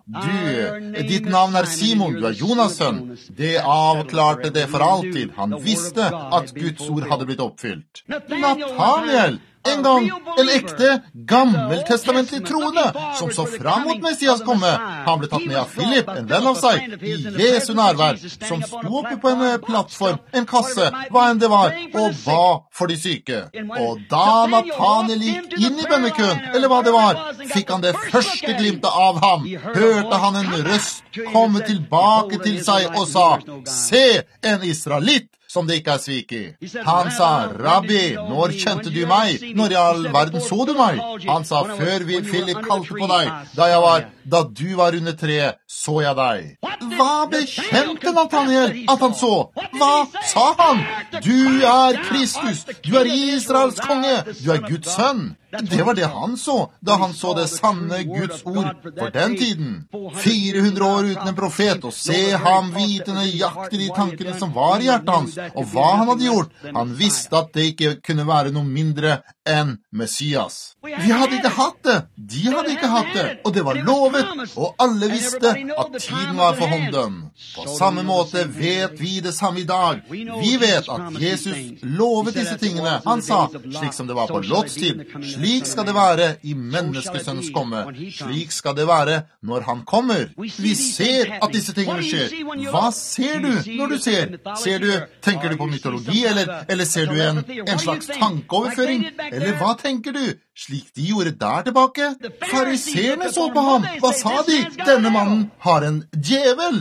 ditt navn er Simon, du er Jonas' sønn. Det avklarte det for alltid. Han visste at Guds ord hadde blitt oppfylt. Nathaniel, en gang en ekte, gammeltestamentlig troende, som så fram mot Messias komme. Han ble tatt med av Philip, en venn av seg, i Jesu nærvær, som sto oppe på en plattform, en kasse, hva enn det var, og ba for de syke. Og da Nathaniel gikk inn i bønnekøen, eller hva det var, fikk han det første glimtet av ham. Hørte han en røst komme tilbake til seg og sa, se, en israelitt, som det ikke er svik i. Han sa, Rabbi, når kjente du meg? Når i all verden så du meg? Han sa, før Philip kalte på deg, da du var under treet, så jeg deg. Hva bekjente Nathaniel at han så? Hva sa han? Du er Kristus, du er Israels konge, du er Guds sønn. Det var det han så, da han så det sanne Guds ord for den tiden. 400 år uten en profet, og se ham vite nøyaktig de tankene som var i hjertet hans, og hva han hadde gjort. Han visste at det ikke kunne være noe mindre enn Messias. Vi hadde ikke hatt det, de hadde ikke hatt det, og det var lovet, og alle visste at tiden var for hånden. På samme måte vet vi det samme i dag. Vi vet at Jesus lovet disse tingene. Han sa, slik som det var på Lots tid, slik skal det være i menneskesønnens komme. Slik skal det være når han kommer. Vi ser at disse tingene skjer. Hva ser du når du ser? Tenker du på mytologi, eller ser du en slags tankeoverføring? Eller hva tenker du? Slik de gjorde der tilbake? Fariseerne så på ham. Hva sa de? Denne mannen har en djevel.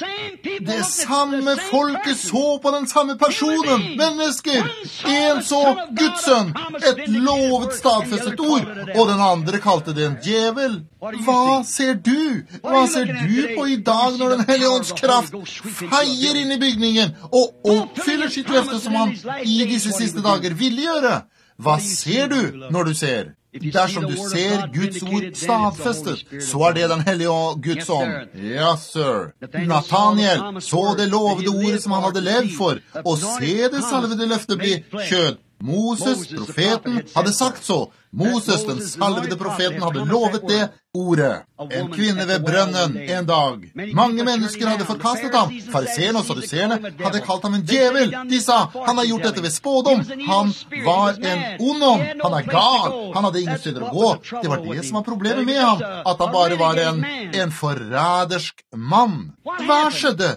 Det samme folket så på den samme personen. Mennesker. En så Guds sønn. Et lovet stadfestet ord. Og den andre kalte det en djevel. Hva ser du? Hva ser du på i dag når den hellige ånds kraft feier inn i bygningen og oppfyller sitt løfte som han i disse siste dager ville gjøre? Hva ser du når du ser? Dersom du ser Guds ord stadfestet, så er det den hellige Guds ånd. Ja, sir. Nathaniel så det lovede ordet som han hadde levd for, og se det salvede løftet bli kjød. Moses, profeten, hadde sagt så. Moses, den salvede profeten, hadde lovet det ordet. En kvinne ved brønnen en dag. Mange mennesker hadde forkastet ham. Fariseerne og saduseerne hadde kalt ham en djevel. De sa, han har gjort dette ved spådom. Han var en ond ånd. Han er gal. Han hadde ingen steder å gå. Det var det som var problemet med ham. At han bare var en forrædersk mann. Hva skjedde?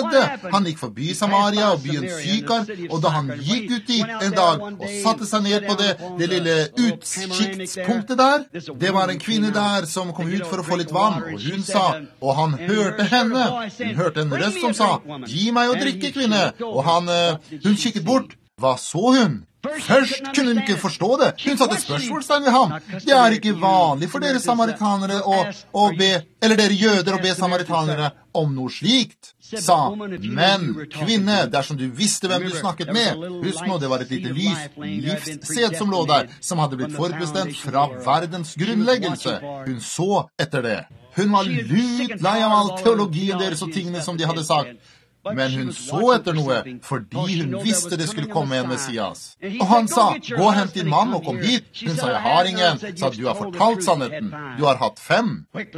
Han gikk forbi Samaria og byen Sykar, og da han gikk ut dit en dag og satte seg ned på det lille utkiktspunktet der, det var en kvinne der som kom ut for å få litt vann, og hun sa, og han hørte henne. Hun hørte en røst som sa, gi meg å drikke, kvinne. Og hun kikket bort. Hva så hun? Først kunne hun ikke forstå det. Hun satte spørsmålstegn ved ham. Det ikke vanlig for dere samaritanere å be, eller dere jøder å be samaritanere om noe slikt, sa. Men kvinne, dersom du visste hvem du snakket med, husk nå, det var et lite livssed som lå der, som hadde blitt forutbestemt fra verdens grunnleggelse. Hun så etter det. Hun var lut lei av all teologien deres og tingene som de hadde sagt. Men hun så etter noe, fordi hun visste det skulle komme en Messias. Og han sa, gå og hent din mann og kom hit. Hun sa, jeg har ingen. Sa, du har fortalt sannheten. Du har hatt 5.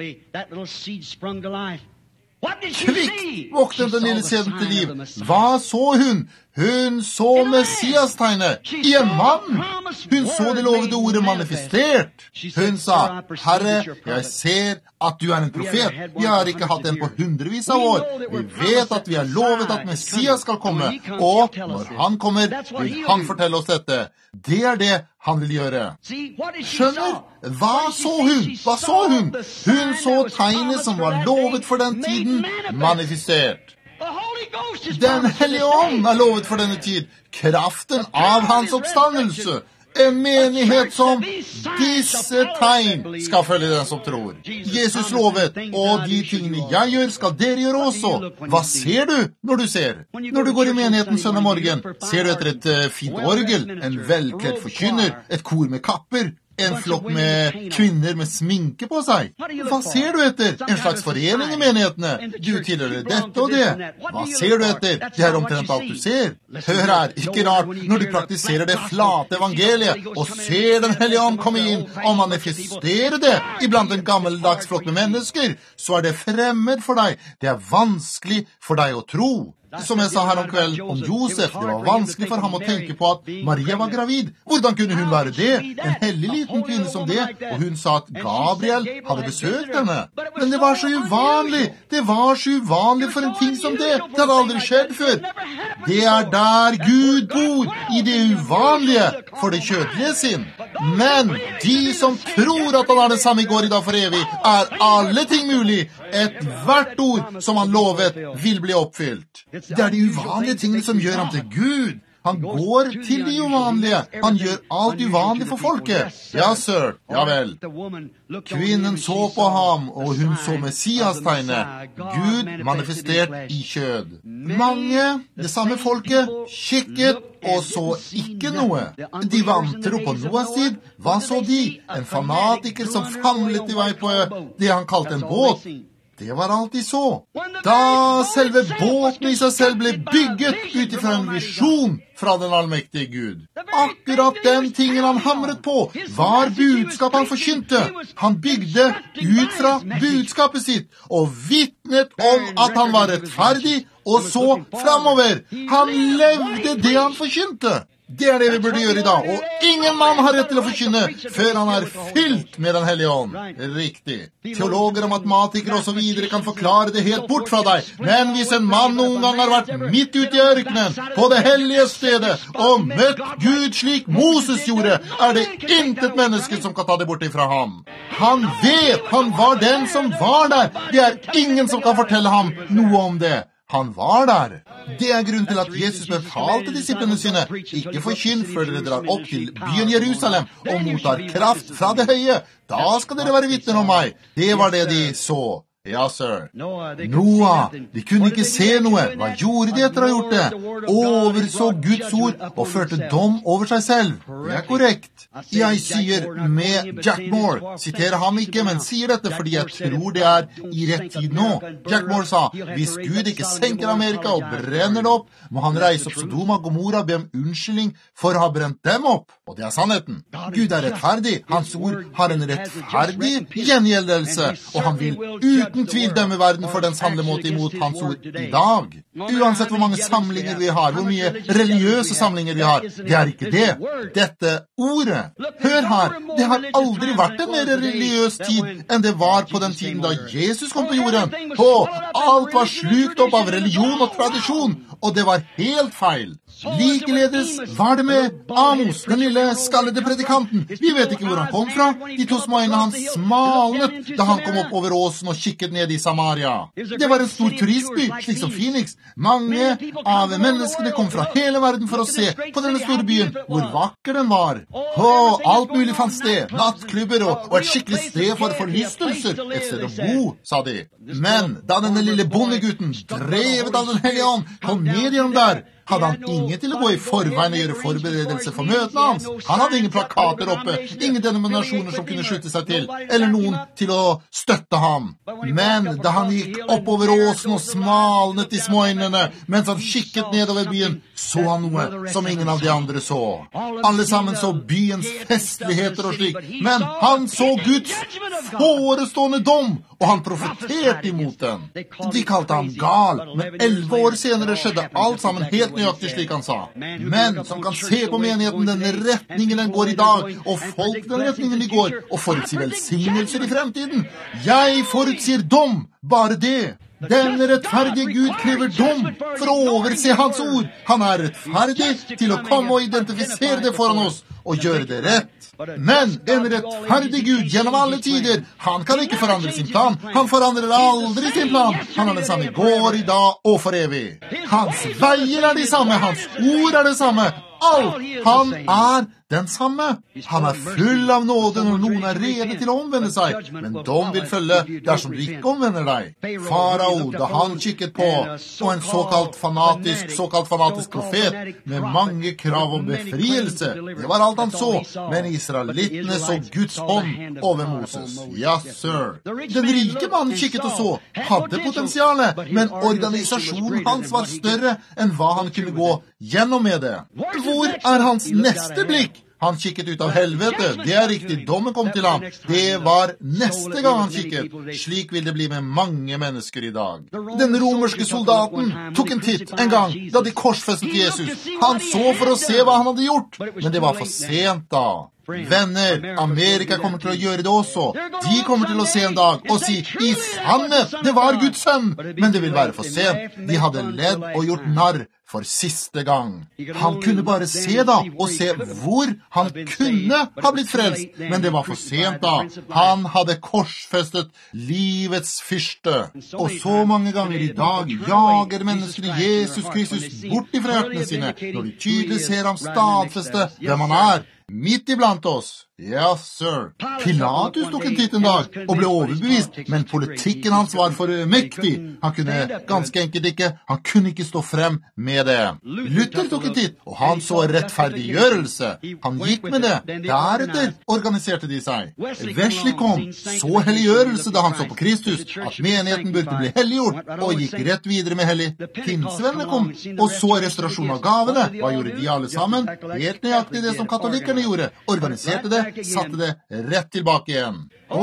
Kvikk våknet den lille sæden til liv. Hva så hun? Hun så Messias-tegnet i en mann. Hun så det lovede ordet manifestert. Hun sa, Herre, jeg ser at du en profet. Vi har ikke hatt en på hundrevis av år. Vi vet at vi har lovet at Messias skal komme, og når han kommer, vil han fortelle oss dette. Det det han vil gjøre. Skjønner? Hva så hun? Hva så hun? Hun så tegnet som var lovet for den tiden, manifestert. Den hellige ånd lovet for denne tid. Kraften av hans oppstandelse. En menighet som disse tegn skal følge den som tror. Jesus lovet, og de tingene jeg gjør skal dere gjøre også. Hva ser du når du ser? Når du går i menigheten søndag morgen, ser du etter et fint orgel, en velkledd forkynner, et kor med kapper, en flokk med kvinner med sminke på seg. Hva ser du etter? En slags forening i menighetene. Du tilhører dette og det. Hva ser du etter? Det omtrent alt du ser. Hør her, ikke rart, når du praktiserer det flate evangeliet og ser den hellige ånd komme inn og manifestere det iblant en gammeldags flokk med mennesker, så det fremmed for deg. Det vanskelig for deg å tro. Som jeg sa her om kveld om Josef, det var vanskelig for ham å tenke på at Maria var gravid. Hvordan kunne hun være det? En hellig liten kvinne som det, og hun sa at Gabriel hadde besøkt henne. Men det var så uvanlig. Det var så uvanlig for en ting som det. Det hadde aldri skjedd før. Det der Gud bor, i det uvanlige, for det kjødelige sin. Men de som tror at han det samme i går, i dag, for evig, alle ting mulig. Et hvert ord som han lovet vil bli oppfylt. Det de uvanlige tingene som gjør ham til Gud. Han går til de uvanlige. Han gjør alt uvanlig for folket. Ja, sir. Ja vel. Kvinnen så på ham, og hun så Messias-tegnet. Gud manifestert i kjød. Mange, det samme folket, kikket og så ikke noe. De vantro på Noahs tid. Hva så de? En fanatiker som famlet i vei på det han kalte en båt. Det var alt de så. Da selve båten i seg selv ble bygget ut fra en visjon fra den allmektige Gud. Akkurat den tingen han hamret på, var budskap han forkynte. Han bygde ut fra budskapet sitt, og vittnet om at han var rettferdig, og så fremover. Han levde det han forkynte. Det det vi burde gjøre i dag, og ingen mann har rett til å forkynne før han fylt med den hellige ånd. Riktig. Teologer og matematikere og så videre kan forklare det helt bort fra deg, men hvis en mann noen gang har vært midt ute i ørkenen, på det hellige stedet, og møtt Gud slik Moses gjorde, det intet menneske som kan ta det bort ifra ham. Han vet, han var den som var der. Det ingen som kan fortelle ham noe om det. Han var der. Det grunnen til at Jesus befalte disiplene sine, ikke forkynn før dere drar opp til byen Jerusalem og mottar kraft fra det høye. Da skal dere være vitner om meg. Det var det de så. Ja, sir. Noah, de kunne ikke se noe. Hva gjorde de etter å ha gjort det? Overså Guds ord og førte dom over seg selv. Det korrekt. Jeg sier med Jack Moore, siterer ham ikke, men sier dette fordi jeg tror det i rett tid nå. Jack Moore sa, hvis Gud ikke senker Amerika og brenner det opp, må han reise opp Sodoma og Gomorra og be om unnskyldning for å ha brent dem opp. Og det sannheten. Gud rettferdig. Hans ord har en rettferdig gjengjeldelse, og han vil uten tvil dømme verden for dens handlemåte imot hans ord i dag. Uansett hvor mange samlinger vi har, hvor mye religiøse samlinger vi har, det ikke det. Dette ordet. Hør her, det har aldri vært en mer religiøs tid enn det var på den tiden da Jesus kom på jorden. Alt var slukt opp av religion og tradisjon, og det var helt feil. Likeledes var det med Amos, den lille skallede predikanten. Vi vet ikke hvor han kom fra. De 2 små øynene hans smalnet da han kom opp over åsen og kikket ned i Samaria. Det var en stor turistby, slik som Phoenix. Mange av menneskene kom fra hele verden for å se på denne store byen, hvor vakker den var. Alt mulig fant sted, nattklubber og et skikkelig sted for forlystelser. Et sted å bo, sa de. Men da denne lille bondegutten, drevet av den hellige ånd, kom ned gjennom der, hadde han ingen til å gå i forveien og gjøre forberedelser for møtene hans. Han hadde ingen plakater oppe, ingen denominasjoner som kunne slutte seg til, eller noen til å støtte ham. Men da han gikk oppover åsen og smalnet i småøynene, mens han kikket nedover byen, så han noe som ingen av de andre så. Alle sammen så byens festligheter og slik, men han så Guds forestående dom, og han profeterte imot den. De kalte ham gal, men 11 år senere skjedde alt sammen helt nøyaktig slik han sa. Men som kan se på menigheten den retningen den går i dag, og folk den retningen de går, og forutsi velsignelser i fremtiden. Jeg forutsier dom, bare det. Denne rettferdige Gud krever dom for å overse hans ord. Han er rettferdig til å komme og identifisere det foran oss, og gjøre det rett. Men en rettferdig Gud gjennom alle tider, han kan ikke forandre sin plan. Han forandrer aldri sin plan. Han er den samme i går, i dag og for evig. Hans veier er de samme, hans ord er det samme. Alt. Han er den samme. Han er full av nåde når noen er rede til å omvende seg, men dom vil følge dersom du ikke omvender deg. Farao, da han kikket på en såkalt fanatisk profet med mange krav om befrielse, det var alt han så, men israelittene så Guds hånd over Moses. Ja, sir. Den rike mannen kikket og så, hadde potensialet, men organisasjonen hans var større enn hva han kunne gå gjennom med det. Hvor er hans neste blikk? Han kikket ut av helvete. Det er riktig, dommen kom til ham. Det var neste gang han kikket. Slik vil det bli med mange mennesker i dag. Den romerske soldaten tok en titt en gang da de korsfestet Jesus. Han så for å se hva han hadde gjort, men det var for sent da. Venner, Amerika kommer til å gjøre det også. De kommer til å se en dag og si, i sannhet, det var Guds sønn. Men det vil være for sent. De hadde ledd og gjort narr for siste gang. Han kunne bare se da, og se hvor han kunne ha blitt frelst. Men det var for sent da. Han hadde korsfestet livets fyrste. Og så mange ganger i dag jager menneskene Jesus Kristus bort ifra hjertene sine, når de tydelig ser ham stadfeste hvem han er, midt iblant oss. Ja, sir. Pilatus tok en titt en dag og ble overbevist, men politikken hans var for mektig. Han kunne ganske enkelt ikke, han kunne ikke stå frem med det. Luther tok en titt, og han så rettferdiggjørelse. Han gikk med det. Deretter organiserte de seg. Wesley kom, så helliggjørelse da han så på Kristus, at menigheten burde bli helliggjort, og gikk rett videre med hellig. Pinsevennene kom, og så restaurasjon av gavene. Hva gjorde de alle sammen? Helt nøyaktig det som katolikkerne gjorde. Organiserte det, satte det rett tilbake igjen.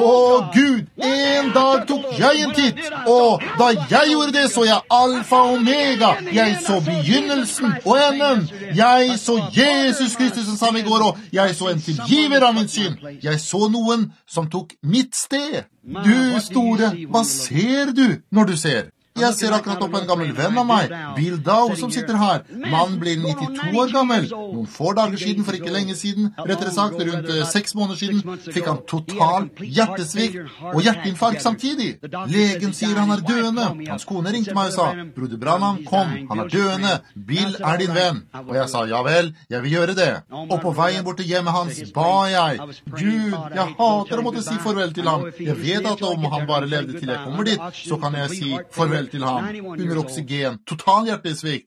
Gud, en dag tok jeg en titt, og da jeg gjorde det, så jeg alfa og omega. Jeg så begynnelsen og enden. Jeg så Jesus Kristus som i går, og jeg så en tilgiver av min synd. Jeg så noen som tok mitt sted. Du store, hva ser du når du ser? Jeg ser akkurat opp en gammel venn av meg, Bill Dow, som sitter her. Mannen blir 92 år gammel. Noen få dager siden, for ikke lenge siden, rettere sagt rundt 6 måneder siden, fikk han total hjertesvikt og hjerteinfarkt samtidig. Legen sier han er døende. Hans kone ringte meg og sa, Broder Branham, kom, han er døende. Bill er din venn. Og jeg sa, ja vel, jeg vil gjøre det. Og på veien bort til hjemmet hans ba jeg, Gud, jeg hater å måtte si farvel til ham. Jeg vet at om han bare levde til jeg kommer dit, så kan jeg si farvel til ham, under oksygen, total hjertesvikt,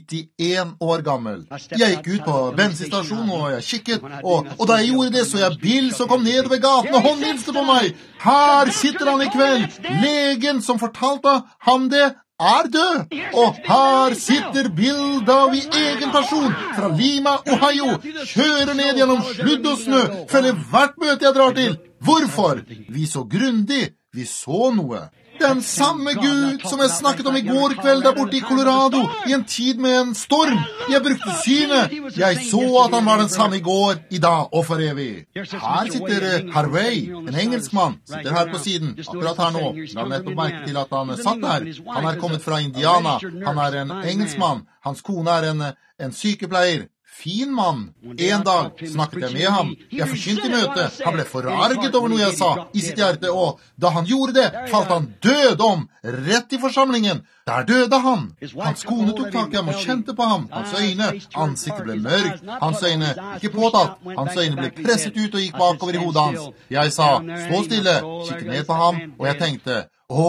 91 år gammel. Jeg gikk ut på bensinstasjonen, og jeg kikket, og da jeg gjorde det, så jeg Bill som kom ned ved gaten, og håndhilste på meg. Her sitter han i kveld. Legen som fortalte ham det, er død. Og her sitter Bill Dow i egen person, fra Lima, Ohio, kjører ned gjennom sludd og snø, følger hvert møte jeg drar til. Hvorfor? Vi så grundig, vi så noe. Den samme Gud som jeg snakket om i går kveld der borte i Colorado, i en tid med en storm. Jeg brukte synet. Jeg så at han var den samme i går, i dag og for evig. Her sitter Harvey, en engelskmann, sitter her på siden, akkurat her nå. La nettopp merke til at han satt der. Han er kommet fra Indiana. Han er en engelskmann. Hans kone er en sykepleier. Fin mann. En dag snakket jeg med ham. Jeg forkynte i møtet. Han ble forarget over noe jeg sa i sitt hjerte, og da han gjorde det, falt han død om, rett i forsamlingen. Der døde han. Hans kone tok tak i ham og kjente på ham. Hans øyne, ansiktet ble mørkt. Hans øyne, ikke påtatt. Hans øyne ble presset ut og gikk bakover i hodet hans. Jeg sa, stå stille, kikket ned på ham, og jeg tenkte,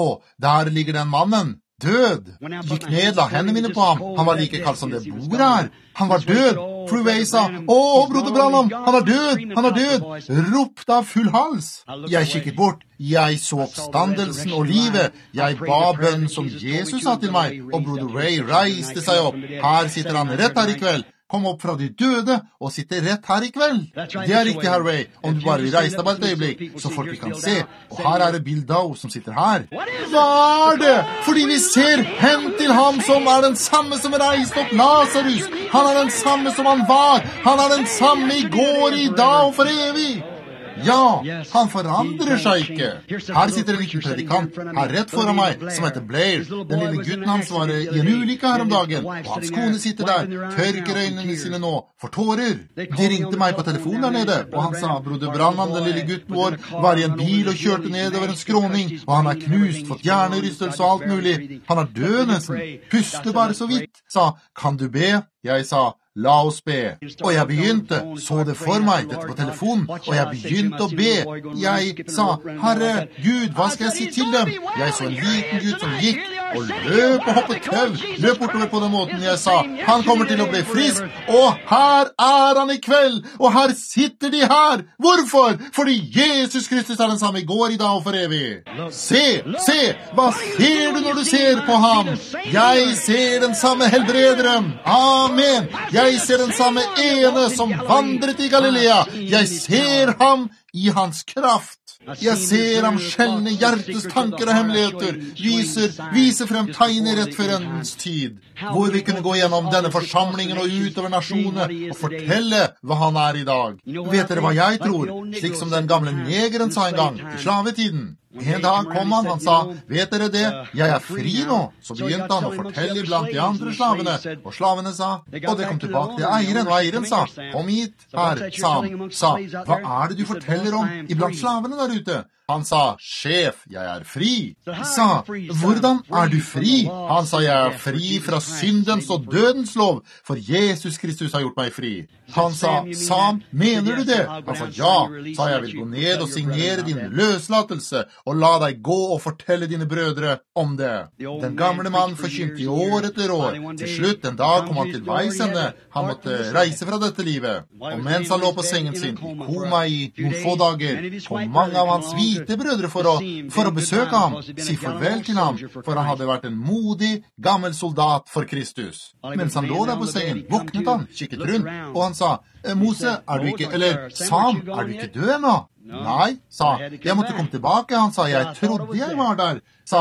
der ligger den mannen. Død. Gikk ned, la hendene mine på ham. Han var like kald som det bordet her. Han var død. Fru sa, broder Branham, han er død, han er død. Ropte av full hals. Jeg kikket bort. Jeg så oppstandelsen og livet. Jeg ba bønnen som Jesus sa til meg, og broder Ray reiste seg opp. Her sitter han rett her i kveld. Kom opp fra de døde og sitter rett her i kveld. Det er riktig, herr Ray. Om du bare vil reise deg bare et øyeblikk, så folk kan se. Og her er det Bill Dow som sitter her. Hva er det? Fordi vi ser hen til ham som er den samme som reiste opp Lazarus. Han er den samme som han var. Han er den samme i går, i dag og for evig. Ja, han forandrer seg ikke. Her sitter en liten predikant her rett foran meg, som heter Blair. Den lille gutten hans var i en ulykke her om dagen, og hans kone sitter der, tørker øynene sine nå, for tårer. De ringte meg på telefonen der nede, og han sa, broder Branham, den lille gutten vår, var i en bil og kjørte nedover en skråning, og han er knust, fått hjernerystelse og alt mulig. Han er død nesten, puster bare så vidt. Sa, kan du be? Jeg sa, la oss be. Og jeg begynte, så det for meg, dette på telefonen, og jeg begynte å be. Jeg sa, Herre, Gud, hva skal jeg si til dem? Jeg så en liten gutt som gikk og løp og hoppet tøv, løp bortover på den måten jeg sa. Han kommer til å bli frisk, og her er han i kveld, og her sitter de her. Hvorfor? Fordi Jesus Kristus er den samme i går, i dag og for evig. Se, hva ser du når du ser på ham? Jeg ser den samme helbrederen. Amen. Jeg ser den samme ene som vandret i Galilea. Jeg ser ham i hans kraft. Jeg ser ham skjelne hjertes tanker og hemmeligheter, viser frem tegn i rett før endens tid, hvor vi kunne gå gjennom denne forsamlingen og utover nasjonene og fortelle hva han er i dag. Vet dere hva jeg tror? Slik som den gamle negeren sa en gang, i slavetiden. En dag kom han sa, vet dere det, jeg er fri nå. Så begynte han å fortelle blant de andre slavene, og slavene sa, og det kom tilbake til eieren, og eieren sa, kom hit her, sa, hva er det du forteller om iblant slavene der ute? Han sa, sjef, jeg er fri. Sa, hvordan er du fri? Han sa, jeg er fri fra syndens og dødens lov, for Jesus Kristus har gjort meg fri. Han sa, Sam, mener du det? Han sa, ja. Sa, jeg vil gå ned og signere din løslatelse, og la deg gå og fortelle dine brødre om det. Den gamle mann forkynte i år etter år. Til slutt, en dag kom han til veis ende. Han måtte reise fra dette livet. Og mens han lå på sengen sin, i koma i noen få dager, kom mange av hans hvite brødre for å besøke ham, si farvel til ham, for han hadde vært en modig, gammel soldat for Kristus. Mens han lå der på sengen, våknet han, kikket rundt, og han sa, Mose, Sam, er du ikke død ennå? Nei, sa, jeg måtte komme tilbake. Han sa, jeg trodde jeg var der. Sa,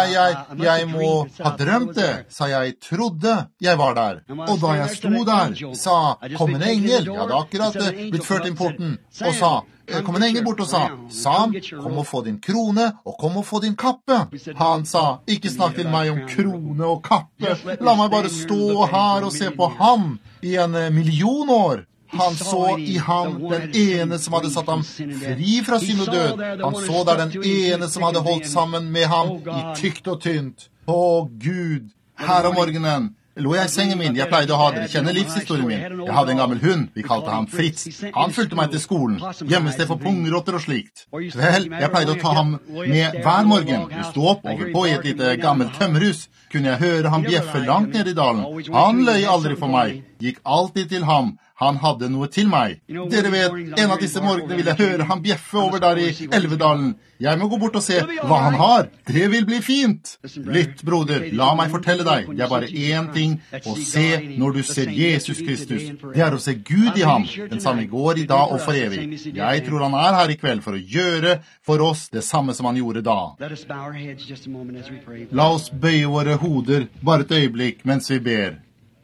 jeg må ha drømt det. Sa, jeg trodde jeg var der. Og da jeg sto der, sa, kom en engel, jeg hadde akkurat blitt ført inn porten, og sa, kom en engel bort og sa, Sam, kom og få din krone, og kom og få din kappe. Han sa, ikke snakk til meg om krone og kappe, la meg bare stå her og se på ham i 1 million år. Han så i ham den ene som hadde satt ham fri fra synd og død. Han så der den ene som hadde holdt sammen med ham i tykt og tynt. Å Gud, her om morgenen lå jeg i sengen min. Jeg pleide å ha dere kjenner livshistorien min. Jeg hadde en gammel hund, vi kalte ham Fritz. Han fulgte meg til skolen, gjemmested for pungrotter og slikt. Vel, jeg pleide å ta ham med hver morgen. Vi stod opp overpå i et lite gammelt tømmerhus. Kunne jeg høre ham bjeffe langt ned i dalen. Han løy aldri for meg, gikk alltid til ham. Han hadde noe til meg. Dere vet, en av disse morgenene vil jeg høre han bjeffe over der i Elvedalen. Jeg må gå bort og se hva han har. Det vil bli fint. Lytt, broder, la meg fortelle deg. Det er bare én ting å se når du ser Jesus Kristus. Det er å se Gud i ham, den samme i går, i dag og for evig. Jeg tror han er her i kveld for å gjøre for oss det samme som han gjorde da. La oss bøye våre hoder bare et øyeblikk mens vi ber.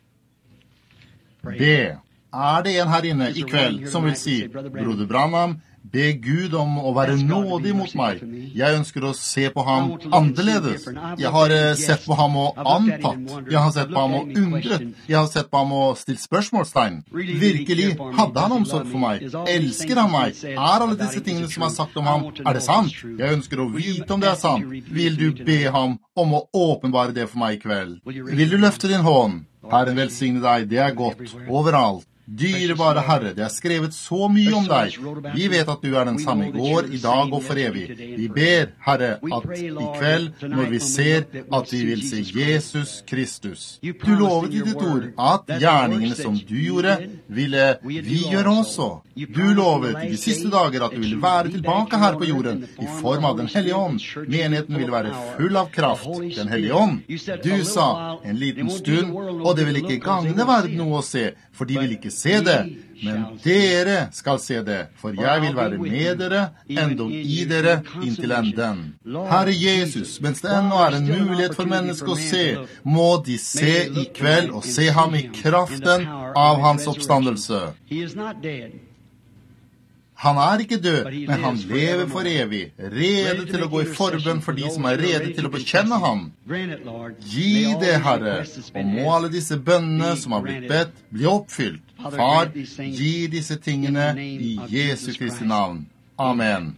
Be. Er det en her inne i kveld som vil si, broder Branham, be Gud om å være nådig mot meg. Jeg ønsker å se på ham annerledes. Jeg har sett på ham og antatt. Jeg har sett på ham og undret. Jeg har sett på ham og stilt spørsmålstegn. Virkelig, hadde han omsorg for meg? Elsker han meg? Er alle disse tingene som er sagt om ham, er det sant? Jeg ønsker å vite om det er sant. Vil du be ham om å åpenbare det for meg i kveld? Vil du løfte din hånd? Herren velsigne deg, det er godt, overalt. Dyrebare Herre, det er skrevet så mye om deg. Vi vet at du er den samme i går, i dag og for evig. Vi ber, Herre, at i kveld, når vi ser at vi vil se Jesus Kristus. Du lovet i ditt ord at gjerningene som du gjorde, ville vi gjøre også. Du lovet i de siste dager at du ville være tilbake her på jorden i form av den hellige ånd. Menigheten ville være full av kraft, den hellige ånd. Du sa en liten stund, og det vil ikke gagne verden noe å se, for de vil ikke se det, men dere skal se det, for jeg vil være med dere, endog i dere, inntil enden. Herre Jesus, mens det ennå er en mulighet for mennesker å se, må de se i kveld og se ham i kraften av hans oppstandelse. Han er ikke død, men han lever for evig, rede til å gå i forbønn for de som er rede til å bekjenne ham. Gi det, Herre, og må alle disse bønnene som har blitt bedt, bli oppfylt. Far, gi disse tingene i Jesu Kristi navn. Amen.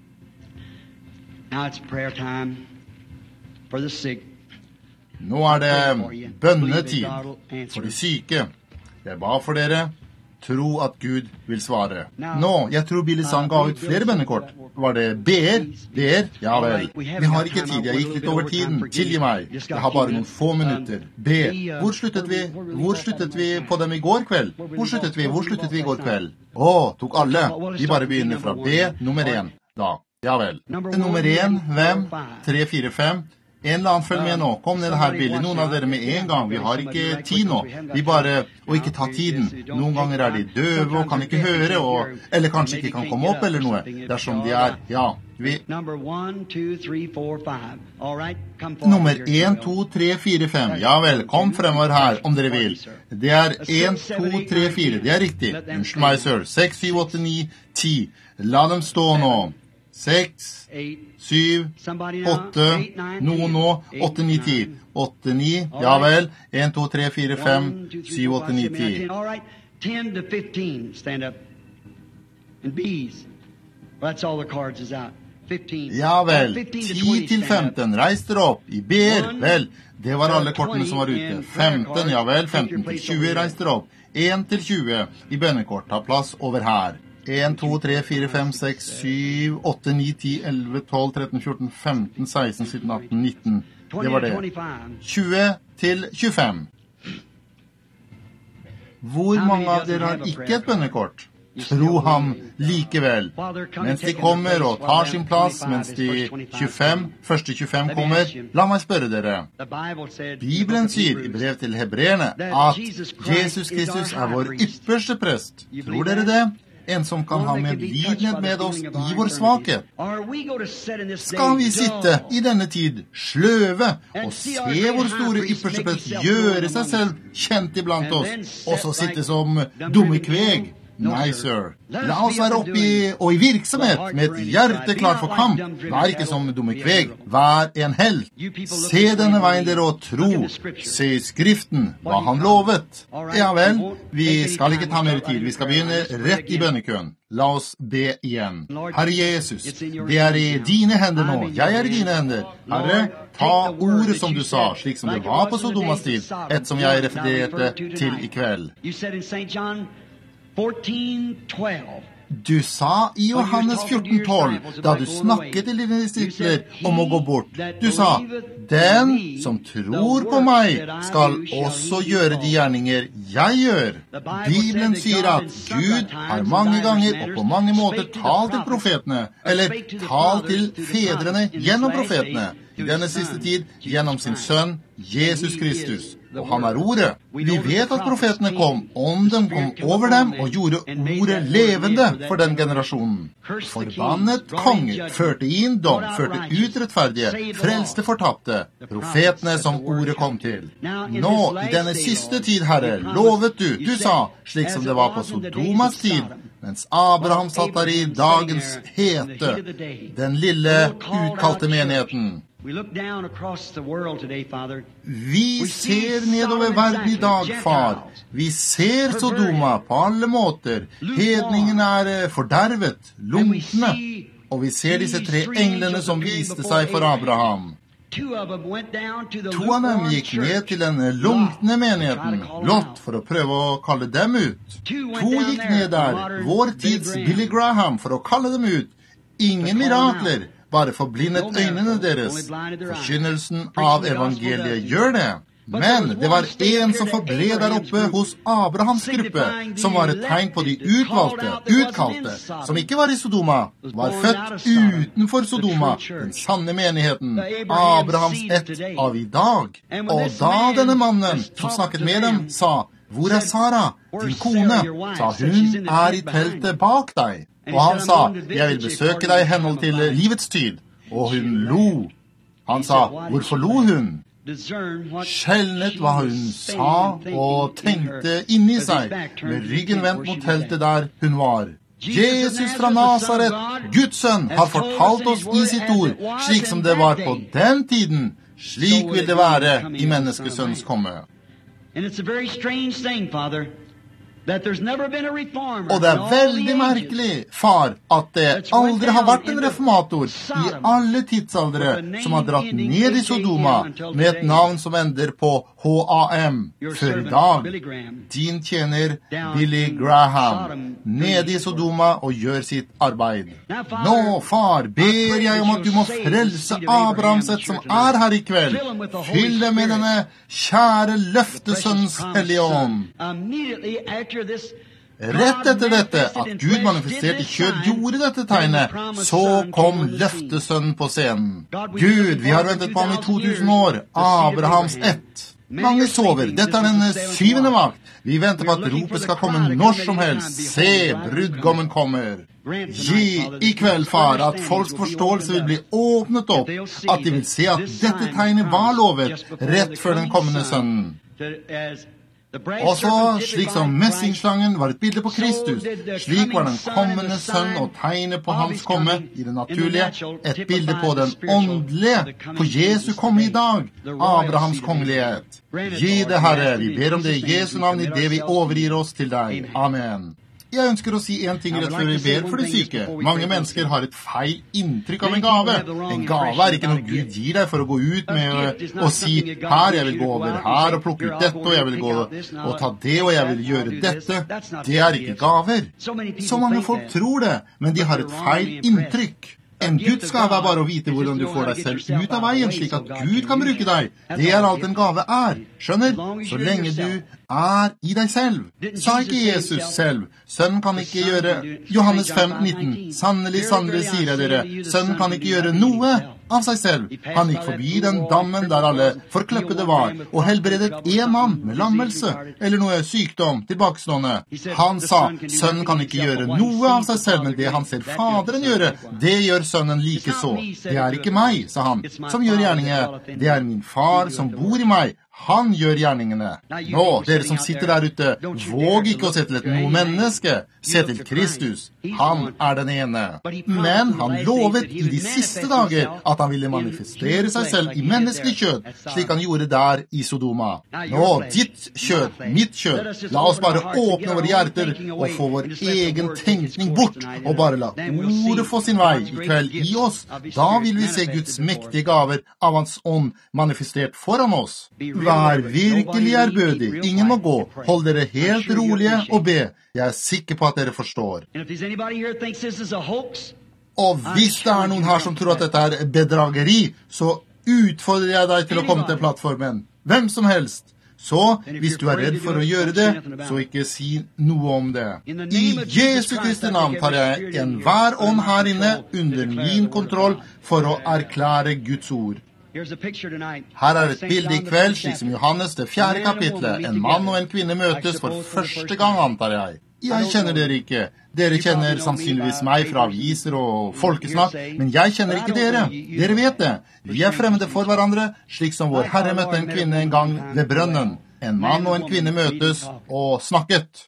Nå er det bønnetid for de syke. Jeg ba for dere. Tro at Gud vil svare. Nå, jeg tror Billy Sang ga ut flere bønnekort. Var det ber? Ja vel. Vi har ikke tid, jeg gikk litt over tiden. Tilgi meg. Jeg har bare noen få minutter. Be. Hvor sluttet vi? Hvor sluttet vi på dem i går kveld? Hvor sluttet vi i går kveld? Tok alle. Vi bare begynner fra B, nummer 1. Da. Ja vel. Nummer 1, hvem? 3, 4, 5. En eller annen følg med nå. Kom ned her, Billy. Noen av dere med en gang. Vi har ikke tid nå. Vi bare... Og ikke ta tiden. Noen ganger er de døve og kan ikke høre, eller kanskje ikke kan komme opp eller noe. Dersom de er... Ja, vi... Nummer 1, 2, 3, 4, 5. Ja vel, kom fremover her, om dere vil. Det er 1, 2, 3, 4. Det er riktig. Unnskyld meg, sir. 6, 7, 8, 9, 10. La dem stå nå. 6, 7, 8, noen nå, 8, 9, 10. 8, 9, ja vel. 1, 2, 3, 4, 5, 7, 8, 9, 10. 10 to 15, stand up. And B's. Well, that's all the cards is out. 15. Ja vel, 10 til 15, reis dere opp. I ber, vel, det var alle kortene som var ute. 15, ja vel, 15 til 20, reis dere opp. 1 til 20 i bønnekort, ta plass over her. 1, 2, 3, 4, 5, 6, 7, 8, 9, 10, 11, 12, 13, 14, 15, 16, 17, 18, 19. Det var det. 20 til 25. Hvor mange av dere har ikke et bønnekort? Tro ham likevel. Mens de kommer og tar sin plass, mens de første 25 kommer, la meg spørre dere. Bibelen sier i brev til hebreerne at Jesus Kristus er vår ypperste prest. Tror dere det? En som kan ha medlidenhet med oss i vår svakhet. Skal vi sitte i denne tid sløve og se vår store ypperste prest gjøre seg selv kjent iblant oss, og så sitte som dumme kveg? Nei, sir. La oss være oppe og i virksomhet med et hjerte klart for kamp. Vær ikke som dumme kveg. Vær en helt. Se denne veien dere og tro. Se i Skriften hva han lovet. Ja vel, vi skal ikke ta mer tid. Vi skal begynne rett i bønnekøen. La oss be igjen. Herre Jesus, det er i dine hender nå. Jeg er i dine hender. Herre, ta ordet som du sa, slik som det var på Sodomas tid, et som jeg refererte til i kveld. 14:12. Du sa I Johannes 14:12, da du snakket til dine disipler om å gå bort. Du sa, den som tror på meg skal også gjøre de gjerninger jeg gjør. Bibelen sier at Gud har mange ganger og på mange måter talt til profetene, eller talt til fedrene gjennom profetene, I denne siste tid gjennom sin sønn Jesus Kristus. Og han ordet. Vi vet at profetene kom, ånden kom over dem og gjorde ordet levende for den generasjonen. Forbannet konger, førte inn dom, førte ut rettferdige, frelste fortapte, profetene som ordet kom til. Nå, I denne siste tid, Herre, lovet du sa, slik som det var på Sodomas tid, mens Abraham satt der I dagens hete, den lille utkalte menigheten. Vi ser nedover verden I dag, far. Vi ser Sodoma på alle måter. Hedningene fordervet, lunkne. Og vi ser disse 3 englene som viste seg for Abraham. 2 av dem gikk ned til den lunkne menigheten, Lot, for å prøve å kalle dem ut. 2 gikk ned der, vår tids Billy Graham, for å kalle dem ut. Ingen mirakler, bare forblindet øynene deres. Forkynnelsen av evangeliet gjør det. Men det var en som forble der oppe hos Abrahams gruppe, som var et tegn på de utkalte, som ikke var I Sodoma, var født utenfor Sodoma, den sanne menigheten, Abrahams ett av I dag. Og da denne mannen som snakket med dem sa, hvor Sara, din kone? Sa hun I teltet bak deg. Og han sa, jeg vil besøke deg I henhold til livets tid. Og hun lo. Han sa, hvorfor lo hun? Skjelnet hva hun sa og tenkte inni seg, med ryggen vendt mot teltet der hun var. Jesus fra Nazaret, Guds sønn, har fortalt oss I sitt ord, slik som det var på den tiden. Slik vil det være I menneskesønns komme. And it's a very strange thing, Father, that there's never been a reformer. Og det veldig merkelig, far, at det aldri har vært en reformator I alle tidsaldre som har dratt ned I Sodoma med et navn som ender på H-A-M før I dag. Din tjener Billy Graham ned I Sodoma og gjør sitt arbeid. Nå, far, ber jeg om at du må frelse Abrahams ett som her I kveld. Fyll det med denne kjære løftesønns hellige ånd. Rett etter dette, at Gud manifestert I kjød gjorde dette tegnet, så kom løftesønnen på scenen. Gud, vi har ventet på ham I 2000 år, Abrahams ett. Mange sover, dette den 7. vakt. Vi venter på at ropet skal komme når som helst. Se, brudgommen kommer. Gi I kveld, far, at folks forståelse vil bli åpnet opp, at de vil se at dette tegnet var lovet rett før den kommende sønnen. Også slik som messingslangen var et bilde på Kristus, slik var den kommende sønn og tegnet på hans komme I det naturlige, et bilde på den åndelige, på Jesu komme I dag, Abrahams kongelighet. Gi det, Herre, vi ber om det I Jesu navn I det vi overgir oss til deg. Amen. Jeg ønsker å si en ting rett før vi ber for de syke. Mange mennesker har et feil inntrykk av en gave. En gave ikke noe Gud gir deg for å gå ut med og si, her, jeg vil gå over her og plukke ut dette, og jeg vil gå og ta det, og jeg vil gjøre dette. Det ikke gaver. Så mange folk tror det, men de har et feil inntrykk. En Guds gave bare å vite hvordan du får deg selv ut av veien, slik at Gud kan bruke deg. Det alt en gave Skjønner? Så lenge du I deg selv. Sa ikke Jesus selv. Sønnen kan ikke gjøre, Johannes 5:19. Sannelig, sannelig, sier jeg dere, sønnen kan ikke gjøre noe av seg selv. Han gikk forbi den dammen der alle forkløppede var, og helbredet en mann med lammelse, eller noe sykdom, tilbakestående. Han sa, sønnen kan ikke gjøre noe av seg selv, men det han ser faderen gjøre, det gjør sønnen like så. Det ikke meg, sa han, som gjør gjerninger. Det min far som bor I meg. Han gjør gjerningene. Nå, dere som sitter der ute, våg ikke å se til et noe menneske. Se til Kristus. Han den ene. Men han lovet I de siste dager at han ville manifestere seg selv I menneskelig kjød, slik han gjorde der I Sodoma. Nå, ditt kjød, mitt kjød. La oss bare åpne våre hjerter og få vår egen tenkning bort, og bare la ordet få sin vei I kveld I oss. Da vil vi se Guds mektige gaver av hans ånd manifestert foran oss. vær virkelig ærbødig. Ingen må gå. Hold dere helt rolige og be. Jeg er sikker på at dere forstår. Og hvis det er noen her som tror at dette er bedrageri, så utfordrer jeg deg til å komme til plattformen. Hvem som helst. Så, hvis du er redd for å gjøre det, så ikke si noe om det. I Jesu Kristi navn tar jeg enhver ånd her inne under min kontroll for å erklære Guds ord. Her er et bilde i kveld, slik som Johannes, det 4. kapitlet. En mann og en kvinne møtes for første gang, antar jeg. Jeg kjenner dere ikke. Dere kjenner sannsynligvis meg fra aviser og folkesnakk, men jeg kjenner ikke dere. Dere vet det. Vi er fremmede for hverandre, slik som vår Herre møtte en kvinne en gang ved brønnen. En mann og en kvinne møtes og snakket.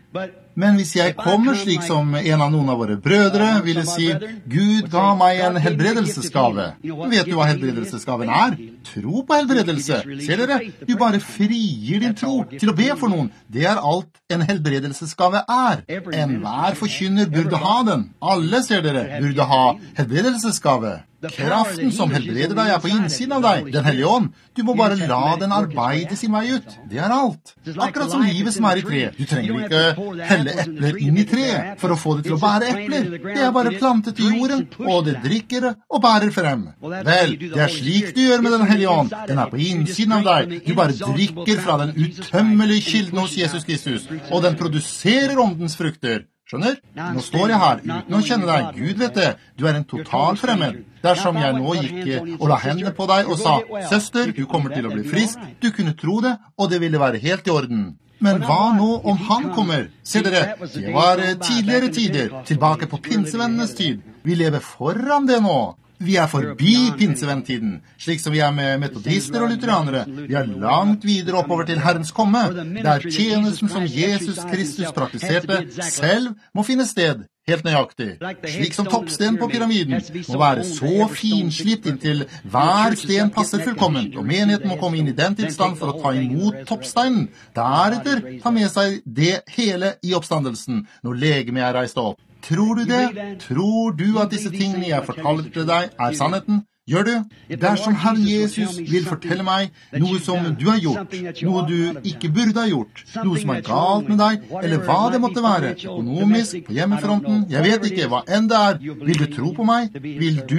Men hvis jeg kommer slik som en av noen av våre brødre, vil jeg si, Gud ga meg en helbredelsesgave. Vet du hva helbredelsesgaven er? Tro på helbredelse. Ser dere? Du bare frigir din tro til å be for noen. Det er alt en helbredelsesgave er. Enhver forkynner burde ha den. Alle, ser dere, burde ha helbredelsesgave. Kraften som helbreder deg er på innsiden av deg, den hellige ånd. Du må bare la den arbeide sin vei ut. Det er alt. Akkurat som livet som er i tre. Du trenger ikke helle epler inn i treet for å få det til å bære epler. Det er bare plantet i jorden, og det drikker og bærer frem. Vel, det er slik du gjør med den hellige ånd. Den er på innsiden av deg. Du bare drikker fra den utømmelige kilden hos Jesus Kristus, og den produserer åndens frukter. Skjønner? Nå står jeg her uten å kjenne deg. Gud vet det. Du er en total fremmed. Dersom jeg nå gikk og la hendene på deg og sa, «Søster, du kommer til å bli frisk», du kunne tro det, og det ville være helt i orden. Men hva nå om han kommer? Se dere, det var tidligere tider, tilbake på pinsevennenes tid. Vi lever foran det nå. Vi er forbi pinsevennetiden, slik som vi er med metodister og lutheranere. Vi er langt videre oppover til Herrens komme, der tjenesten som Jesus Kristus praktiserte selv må finne sted, helt nøyaktig. Slik som toppsten på pyramiden må være så finslipt inntil hver sten passer fullkomment, og menigheten må komme inn i den tilstand for å ta imot toppsteinen. Deretter ta med seg det hele i oppstandelsen, når legemet er reist opp. Tror du det? Tror du at disse tingene jeg fortalte deg er sannheten? Gjør du? Dersom Herren Jesus vil fortelle meg noe som du har gjort, noe du ikke burde ha gjort, noe som er galt med deg, eller hva det måtte være, økonomisk, på hjemmefronten, jeg vet ikke, hva enn det er, vil du tro på meg? Vil du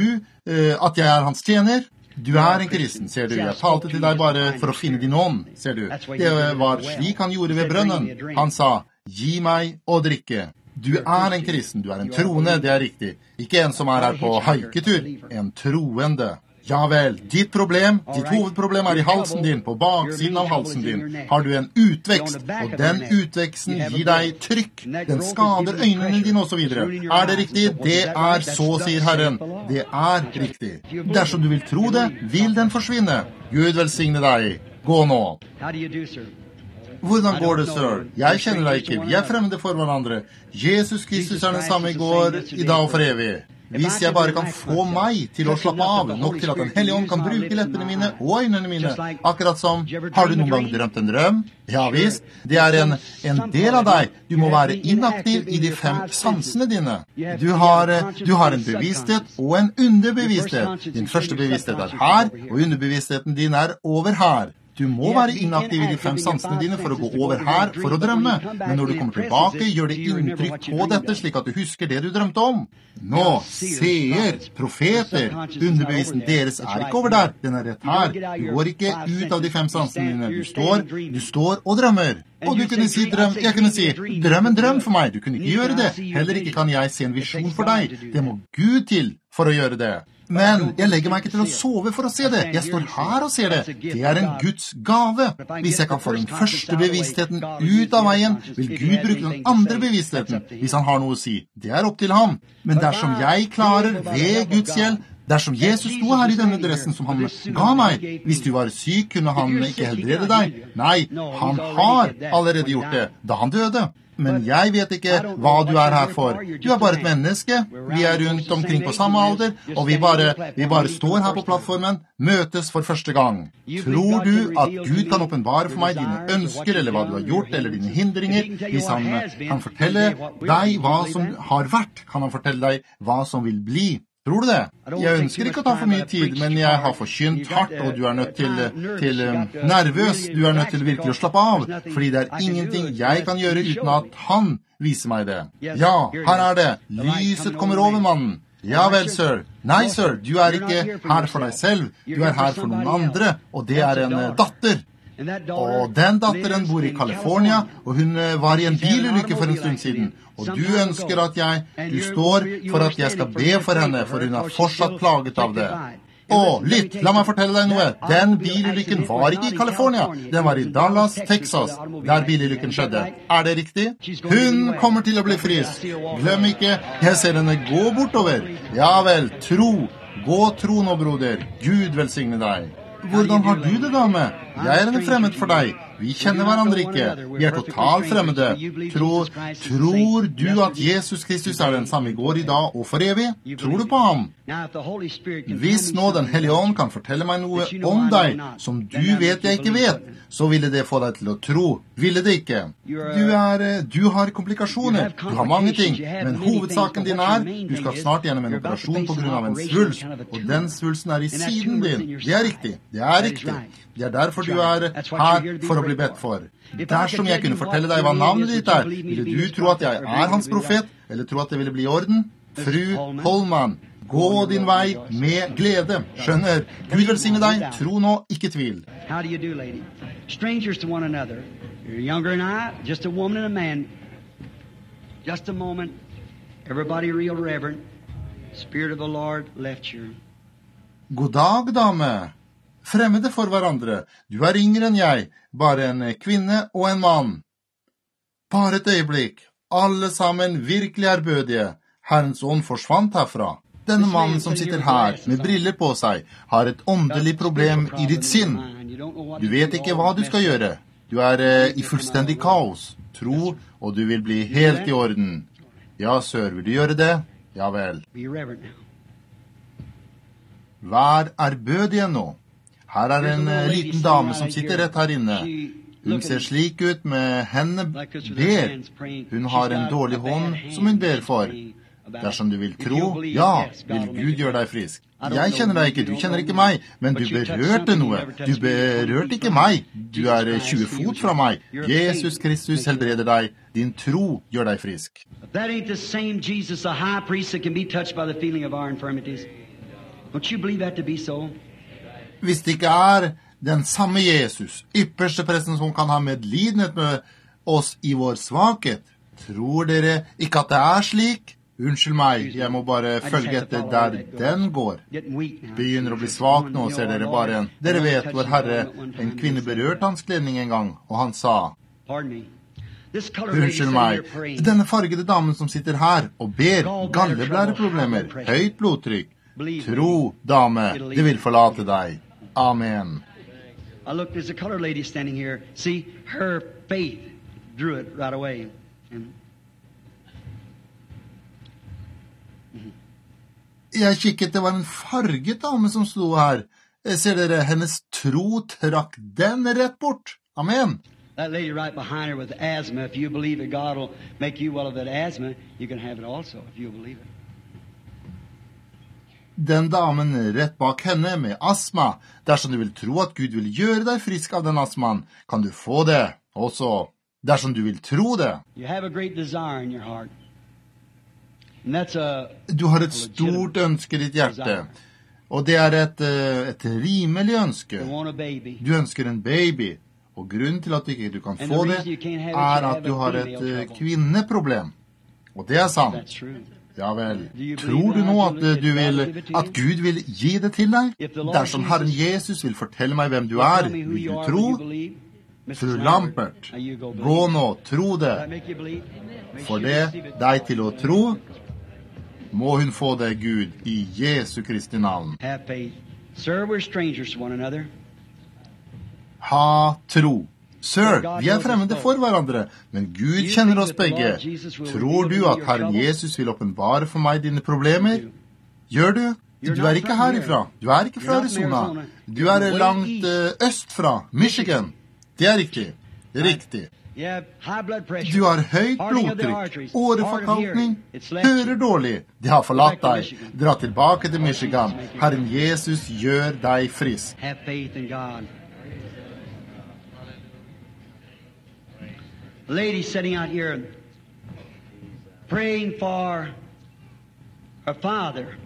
at jeg er hans tjener? Du er en kristen, ser du. Jeg talte til deg bare for å finne din ånd, ser du. Det var slik han gjorde ved brønnen. Han sa, gi meg å drikke. Du er en kristen, du er en troende, det er riktig. Ikke en som er her på haiketur, en troende. Ja vel, ditt hovedproblem er i halsen din, på baksiden av halsen din. Har du en utvekst, og den utveksten gir deg trykk. Den skader øynene dine og så videre. Er det riktig? Det er så, sier Herren. Det er riktig. Dersom du vil tro det, vil den forsvinne. Gud velsigne deg. Gå nå. Hvordan går det, sir? Jeg kjenner deg ikke. Vi er fremmede for hverandre. Jesus Kristus er den samme i går, i dag og for evig. Hvis jeg bare kan få meg til å slappe av, nok til at den hellige ånd kan bruke leppene mine og øynene mine, akkurat som, har du noen gang drømt en drøm? Ja visst, det er en del av deg. Du må være inaktiv i de 5 sansene dine. Du har en bevissthet og en underbevissthet. Din første bevissthet er her, og underbevisstheten din er over her. Du må være inaktiv i de 5 sansene dine for å gå over her for å drømme. Men når du kommer tilbake, gjør det inntrykk på dette, slik at du husker det du drømte om. Nå, seer, profeter, underbevisstheten deres er ikke over der. Den er rett her. Du går ikke ut av de 5 sansene dine. Du står og drømmer. Og du kunne si drøm. Jeg kunne si, drøm en drøm for meg. Du kunne ikke gjøre det. Heller ikke kan jeg se en visjon for deg. Det må Gud til for å gjøre det. Men jeg legger meg ikke til å sove for å se det. Jeg står her og ser det. Det er en Guds gave. Hvis jeg kan få den første bevisstheten ut av veien, vil Gud bruke den andre bevisstheten, hvis han har noe å si. Det er opp til ham. Men dersom jeg klarer ved Guds hjelp, dersom Jesus sto her i denne dressen som han ga meg, hvis du var syk, kunne han ikke helbrede deg. Nei, han har allerede gjort det, da han døde. Men jeg vet ikke hva du er her for. Du er bare et menneske. Vi er rundt omkring på samme alder, og vi bare står her på plattformen, møtes for første gang. Tror du at Gud kan åpenbare for meg dine ønsker, eller hva du har gjort, eller dine hindringer? Hvis han kan fortelle deg hva som har vært, kan han fortelle deg hva som vil bli. Tror du det? Jeg ønsker ikke å ta for mye tid, men jeg har forkynt hardt, og du nødt til nervøs. Du nødt til virkelig å slappe av, fordi det ingenting jeg kan gjøre uten at han viser meg det. Ja, her det. Lyset kommer over mannen. Ja vel, sir. Nei, sir, du ikke her for deg selv. Du her for noen andre, og det en datter. Og den datteren bor i California, og hun var i en bilulykke for en stund siden. Og du ønsker at du står for at jeg skal be for henne, for hun fortsatt plaget av det. Lytt, la meg fortelle deg noe. Den bilulykken var ikke i California. Den var i Dallas, Texas, der bilulykken skjedde. Det riktig? Hun kommer til å bli frisk. Glem ikke, jeg ser henne gå bortover. Ja vel, tro. Gå tro nå, broder. Gud velsigne deg. Hvordan har du det, dame? Jeg en fremmed for deg. Vi kjenner hverandre ikke. Vi totalt fremmede. Tror du at Jesus Kristus den samme i går, i dag og for evig? Tror du på ham? Hvis nå den Hellige Ånd kan fortelle meg noe om deg som du vet jeg ikke vet, så ville det få deg til å tro. Ville det ikke? Du har komplikasjoner. Du har mange ting. Men hovedsaken din du skal snart gjennom en operasjon på grunn av en svulst. Og den svulsten i siden din. Det riktig. Det riktig. Det derfor du her for å bli bedt for. Dersom jeg kunne fortelle deg hva navnet ditt ville du tro at jeg hans profet, eller tro at det ville bli i orden? Fru Holman, gå din vei med glede. Skjønner, Gud velsigne deg, tro nå, ikke tvil. How do you do, lady? Strangers to one another. You're younger than I, just a woman and a man. Just a moment. Everybody real reverent. Spirit of the Lord left you. God dag, dame. Fremmede for hverandre. Du yngre enn jeg, bare en kvinne og en mann. Bare et øyeblikk. Alle sammen virkelig ærbødige. Herrens ånd forsvant herfra. Denne mannen som sitter her med briller på seg, har et åndelig problem i ditt sinn. Du vet ikke hva du skal gjøre. Du i fullstendig kaos. Tro, og du vil bli helt i orden. Ja, sør, vil du gjøre det? Ja vel. Vær ærbødige nå. Her en liten dame som sitter rett her inne. Hun ser slik ut med henne ber. Hun har en dårlig hånd som hun ber for. Dersom du vil tro, ja, vil Gud gjøre deg frisk. Jeg kjenner deg ikke, du kjenner ikke meg, men du berørte noe. Du berørte ikke meg. Du 20 fot fra meg. Jesus Kristus helbreder deg. Din tro gjør deg frisk. That ain't the same Jesus, a high priest that can be touched by the feeling of our infirmities. Don't you believe that to be so? Hvis det ikke den samme Jesus, ypperste presten som kan ha medlidenhet med oss i vår svakhet, tror dere ikke at det slik? Unnskyld meg, jeg må bare følge etter der den går. Begynner å bli svak nå, ser dere bare en. Dere vet hvor Herre, en kvinne berørte hans kledning en gang, og han sa, unnskyld meg, denne fargede damen som sitter her og ber, galleblæreproblemer, høyt blodtrykk, tro, dame, det vil forlate deg. Amen. I look, there's a colored lady standing here. See, her faith drew it right away. Jeg kikket, det var en farget dame som sto her. Ser dere, hennes tro trakk den rett bort. Amen. That lady right behind her with asthma, if you believe that God will make you well of that asthma, you can have it also, if you believe it. Den damen rett bak henne med astma. Dersom du vil tro at Gud vil gjøre deg frisk av den astmaen, kan du få det også. Dersom du vil tro det. You have a great desire in your heart. And that's du har et stort ønske i ditt hjerte. Og det et rimelig ønske. Du ønsker en baby. Og grunnen til at du kan få det, at du har et kvinneproblem. Og det sant. Ja vel, tror du nå at Gud vil gi det til deg? Dersom Herren Jesus vil fortelle meg hvem du vil du tro? Fru Lampert, gå nå, tro det. For det, deg til å tro, må hun få det, Gud, i Jesu Kristi navn. Sir, we're strangers to one another. Ha tro. Sir, vi fremmede for hverandre, men Gud kjenner oss begge. Tror du at Herren Jesus vil åpenbare for meg dine problemer? Gjør du? Du ikke herifra. Du ikke fra Arizona. Du langt øst fra, Michigan. Det riktig. Riktig. Du har høyt blodtrykk, åreforkalkning, hører dårlig. Det har forlatt deg. Dra tilbake til Michigan. Herren Jesus gjør deg frisk. Lady sitting out here praying for her father.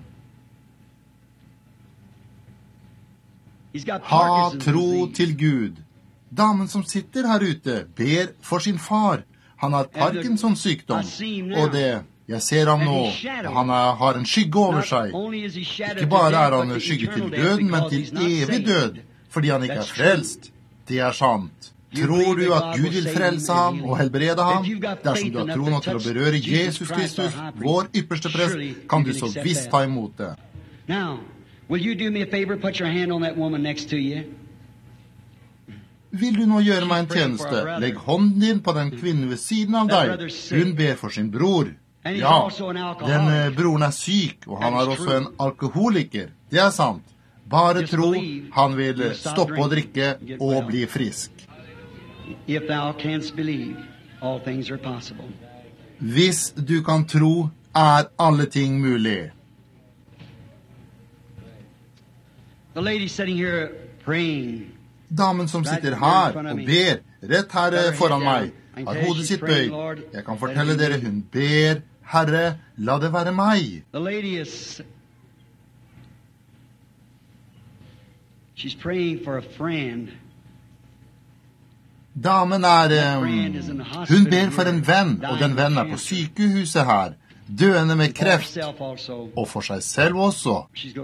He's got Ha Parkinson's tro disease. til Gud. Damen som sitter her ute, ber for sin far. Han har Parkinsons sykdom, og jeg ser ham nå, og han har en skygge over seg. Ikke bare er han en skygge til døden, men til evig død, fordi han ikke er frelst. Det er sant. Tror du at Gud vil frelse ham og helbrede ham? Dersom du har tro nok til å berøre Jesus Kristus, vår ypperste prest, kan du så visst ta imot det. Now, will you do me a favor? Put your hand on that woman next to you. Vil du nå gjøre meg en tjeneste? Legg hånden din på den kvinnen ved siden av deg. Hun ber for sin bror. Ja, den broren er syk, og han er også en alkoholiker. Det er sant. Bare tro, han vil stoppe å drikke og bli frisk. If thou canst believe, all things are possible. Hvis du kan tro, er alle ting mulig. The lady sitting here praying. Damen som sitter her og ber, rett her foran meg, har hodet sitt bøyd. Jeg kan fortelle dere, hun ber, Herre, la det være meg. The lady is... She's praying for a friend. Damen hun ber for en venn, og den vennen er på sykehuset her, døende med kreft, og for seg selv også.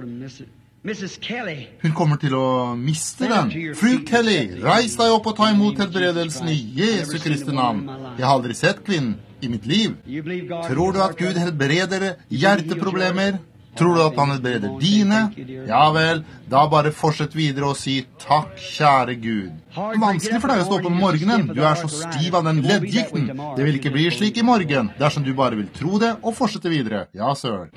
Hun kommer til å miste den. Fru Kelly, reis deg opp og ta imot helbredelsen i Jesu Kristi navn. Jeg har aldri sett kvinnen i mitt liv. Tror du at Gud helbreder hjerteproblemer? Tror du at han helbreder dine? Ja vel, da bare fortsett videre og si takk, kjære Gud. Det er vanskelig for deg å stå opp om morgenen. Du er så stiv av den leddgikten. Det vil ikke bli slik i morgen, dersom du bare vil tro det og fortsette videre. Ja, sir.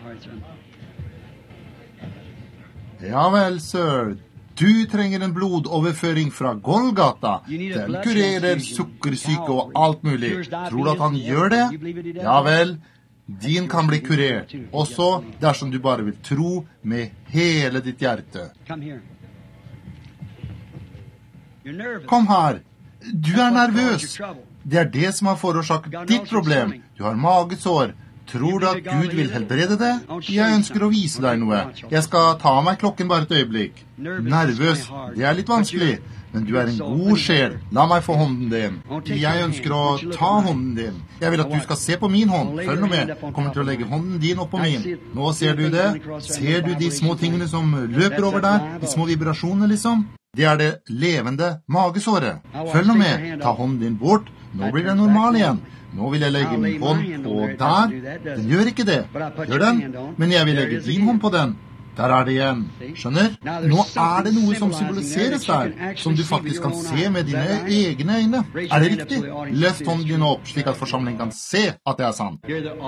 Ja vel, sir. Du trenger en blodoverføring fra Golgata. Den kurerer sukkersyke og alt mulig. Tror du at han gjør det? Ja vel. Din kan bli kurert, også dersom du bare vil tro med hele ditt hjerte. Kom her. Du er nervøs. Det er det som har forårsaket ditt problem. Du har magesår. Tror du at Gud vil helbrede det? Jeg ønsker å vise deg noe. Jeg skal ta av meg klokken bare et øyeblikk. Nervøs, det er litt vanskelig, men du er en god sjel. La meg få hånden din. Jeg ønsker å ta hånden din. Jeg vil at du skal se på min hånd. Følg nå med. Jeg kommer til å legge hånden din opp på min. Nå ser du det. Ser du de små tingene som løper over der? De små vibrasjonene, liksom? Det er det levende magesåret. Følg nå med. Ta hånden din bort. Nå blir det normal igjen. Nå vil jeg legge min hånd på der. Den gjør ikke det. Gjør den? Men jeg vil legge din hånd på den. Der er det igjen. Skjønner? Nå er det noe som symboliseres der, som du faktisk kan se med dine egne øyne. Er det riktig? Løft hånden din opp, slik at forsamlingen kan se at det er sant.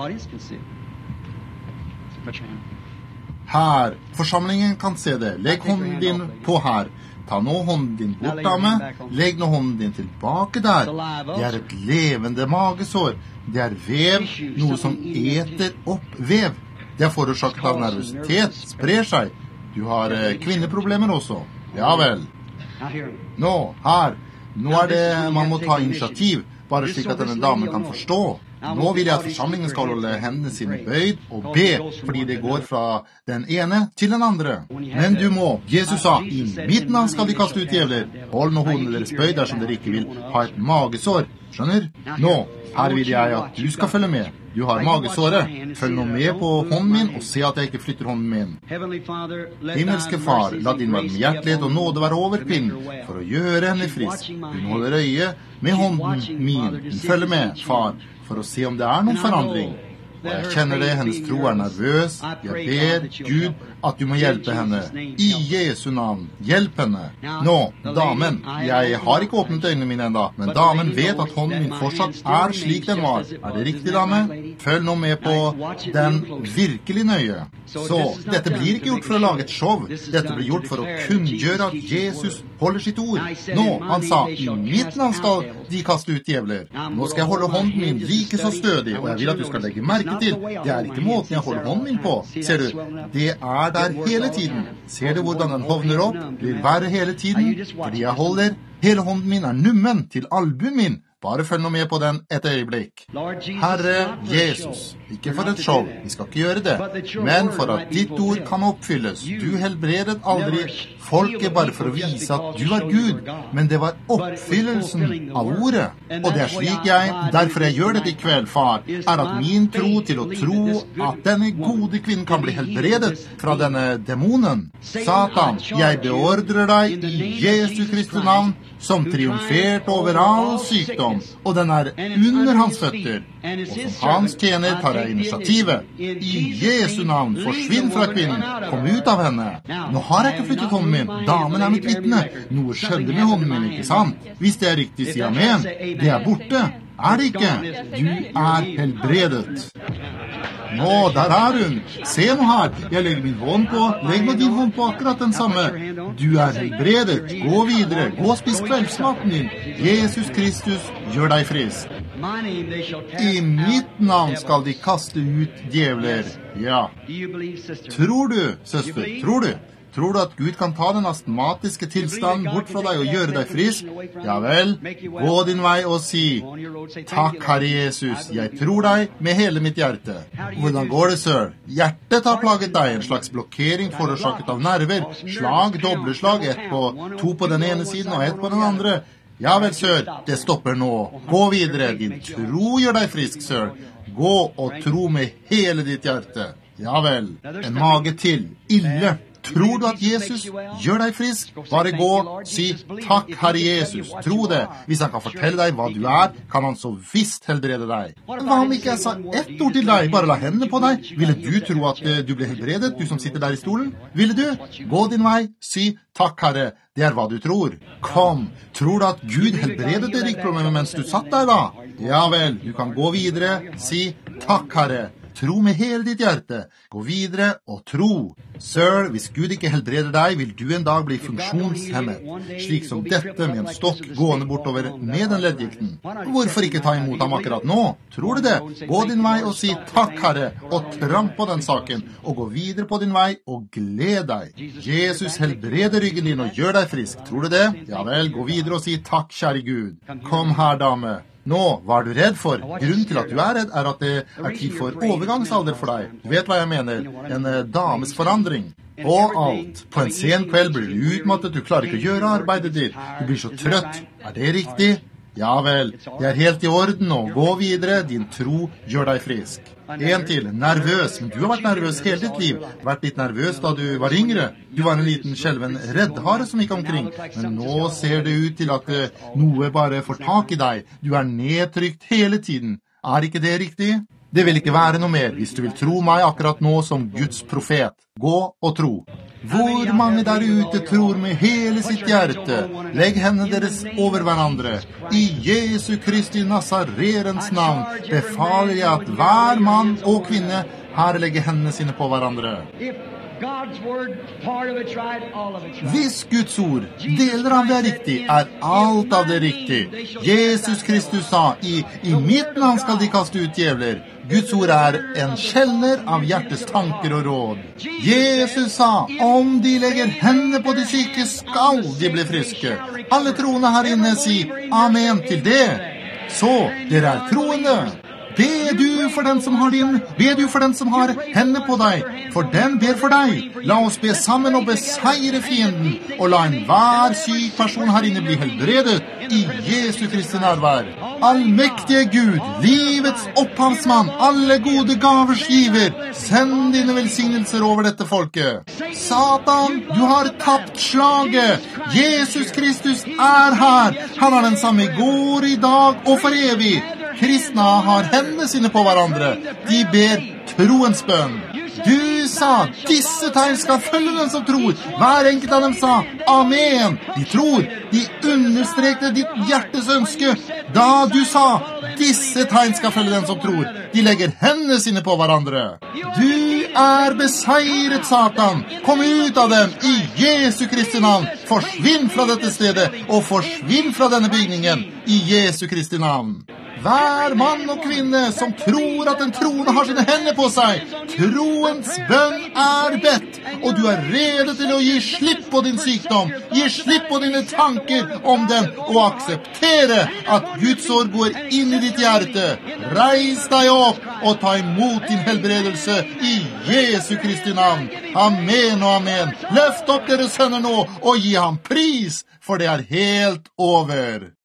Her. Forsamlingen kan se det. Legg hånden din på her. Ta nå hånden din bort, dame. Legg nå hånden din tilbake der. Det er et levende magesår. Det er vev, noe som eter opp vev. Det er forårsaket av nervøsitet, sprer seg. Du har kvinneproblemer også. Ja vel. Nå, her. Nå er det man må ta initiativ, bare slik at denne damen kan forstå. Nå vil jeg at forsamlingen skal holde hendene sine bøyd og be, fordi det går fra den ene til den andre. Men du må, Jesus sa, i mitt navn skal de kaste ut djevler. Hold nå hodene deres bøyd dersom dere ikke vil ha et magesår. Skjønner? Nå, her vil jeg at du skal følge med. Du har magesåret. Følg nå med på hånden min og se at jeg ikke flytter hånden min. Himmelske far, la din barmhjertighet og nåde være over kvinnen for å gjøre henne frisk. Hun holder øye med hånden min. Hun følger med, far, for å se om det er noen forandring. Og jeg kjenner det, hennes tro er nervøs. Jeg ber Gud at du må hjelpe henne. I Jesu navn, hjelp henne. Nå, damen, jeg har ikke åpnet øynene mine enda, men damen vet at hånden min fortsatt er slik den var. Er det riktig, dame? Følg nå med på den virkelig nøye. Så dette blir ikke gjort for å lage et show. Dette blir gjort for å kunngjøre at Jesus holder sitt ord. Nå, han sa, i mitt navn skal de kaste ut djevler. Nå skal jeg holde hånden min like så stødig, og jeg vil at du skal legge merke til. Det er ikke måten jeg holder hånden min på. Ser du, det er der hele tiden. Ser du hvordan den hovner opp? Blir verre hele tiden, fordi jeg holder. Hele hånden min er nummen til albuen min. Bare følg nå med på den et øyeblikk. Herre Jesus, ikke for et show, vi skal ikke gjøre det, men for at ditt ord kan oppfylles. Du helbredet aldri folket bare for å vise at du var Gud, men det var oppfyllelsen av ordet. Og det er slik derfor jeg gjør det i kveld, far, er at min tro til å tro at denne gode kvinnen kan bli helbredet fra denne demonen. Satan, jeg beordrer deg i Jesu Kristi navn, som triumfert over all sykdom, og den er under hans føtter. Og som hans tjener tar jeg initiativet. I Jesu navn, forsvinn fra kvinnen, kom ut av henne. Nå har jeg ikke flyttet hånden min, damen er mitt vitne. Noe skjedde med hånden min, ikke sant? Hvis det er riktig, si amen. Det er borte. Er det ikke? Du er helbredet. Nå, der er hun. Se nå her. Jeg legger min hånd på. Legg nå din hånd på akkurat den samme. Du er helbredet. Gå videre. Gå og spis kveldsmaten din. Jesus Kristus gjør deg frisk. I mitt navn skal de kaste ut djevler. Ja. Tror du, søster, tror du? Tror du at Gud kan ta den astmatiske tilstanden bort fra deg og gjøre deg frisk? Ja vel, gå din vei og si, takk Herre Jesus, jeg tror deg med hele mitt hjerte. Hvordan går det, sir? Hjertet har plaget deg, en slags blokkering forårsaket av nerver, slag, dobleslag, to på den ene siden og ett på den andre. Ja vel, sir, det stopper nå. Gå videre, din tro gjør deg frisk, sir. Gå og tro med hele ditt hjerte. Ja vel, en mage til, ille. Tror du at Jesus gjør deg frisk? Bare gå, si takk Herre Jesus, tro det. Hvis han kan fortelle deg hva du er, kan han så visst helbrede deg. Hva om ikke jeg sa ett ord til deg, bare la hendene på deg? Ville du tro at du ble helbredet, du som sitter der i stolen? Ville du? Gå din vei, si takk Herre, det er hva du tror. Kom, tror du at Gud helbredet det ryggproblemet mens du satt der da? Ja vel, du kan gå videre, si takk Herre. Tro med hele ditt hjerte. Gå videre og tro. Sir, hvis Gud ikke helbreder deg, vil du en dag bli funksjonshemmet, slik som dette med en stokk gående bortover med den leddgikten. Hvorfor ikke ta imot ham akkurat nå? Tror du det? Gå din vei og si takk, Herre, og tramp på den saken, og gå videre på din vei og gled deg. Jesus helbreder ryggen din og gjør deg frisk. Tror du det? Ja vel, gå videre og si takk, kjære Gud. Kom her, dame. Nå, hva er du redd for? Grunnen til at du er redd er at det er tid for overgangsalder for deg. Du vet hva jeg mener, en dames forandring. Og alt. På en sen kveld blir du utmattet, du klarer ikke å gjøre arbeidet ditt. Du blir så trøtt. Er det riktig? Ja vel, det er helt i orden å gå videre, din tro gjør deg frisk. En til, nervøs, men du har vært nervøs hele ditt liv. Vært litt nervøs da du var yngre. Du var en liten skjelven reddhare som gikk omkring. Men nå ser det ut til at noe bare får tak i deg. Du er nedtrykt hele tiden. Er ikke det riktig? Det vil ikke være noe mer hvis du vil tro meg akkurat nå som Guds profet. Gå og tro. Hvor mange der ute tror med hele sitt hjerte? Legg hendene deres over hverandre. I Jesu Kristi Nazarerens navn befaler jeg at hver mann og kvinne her legger hendene sine på hverandre. Hvis Guds ord, deler av det er riktig, er alt av det riktig. Jesus Kristus sa, i mitt navn skal de kaste ut djevler. Guds ord er en kjenner av hjertes tanker og råd. Jesus sa, om de legger hendene på de syke, skal de bli friske. Alle troende her inne sier amen til det. Så, dere er troende. Be du for den som har hendene på deg, for den ber for deg. La oss be sammen og beseire fienden, og la enhver syk person her inne bli helbredet i Jesu Kristi nærvær. Allmektige Gud, livets opphavsmann, alle gode gavers giver, send dine velsignelser over dette folket. Satan, du har tapt slaget. Jesus Kristus er her. Han er den samme i går, i dag og for evig. Kristne har hendene sine på hverandre. De ber troens bønn. Du sa, disse tegn skal følge den som tror. Hver enkelt av dem sa, amen. De tror, de understrekte ditt hjertes ønske. Da du sa, disse tegn skal følge den som tror. De legger hendene sine på hverandre. Du er beseiret, Satan. Kom ut av dem i Jesu Kristi navn. Forsvinn fra dette stedet, og forsvinn fra denne bygningen i Jesu Kristi navn. Hver mann og kvinne som tror at den troende har sine hender på seg, troens bønn er bedt, og du er rede til å gi slipp på din sykdom, gi slipp på dine tanker om den, og akseptere at Guds ord går inn i ditt hjerte. Reis deg opp og ta imot din helbredelse i Jesu Kristi navn. Amen og amen. Løft opp deres sønner nå og gi ham pris, for det er helt over.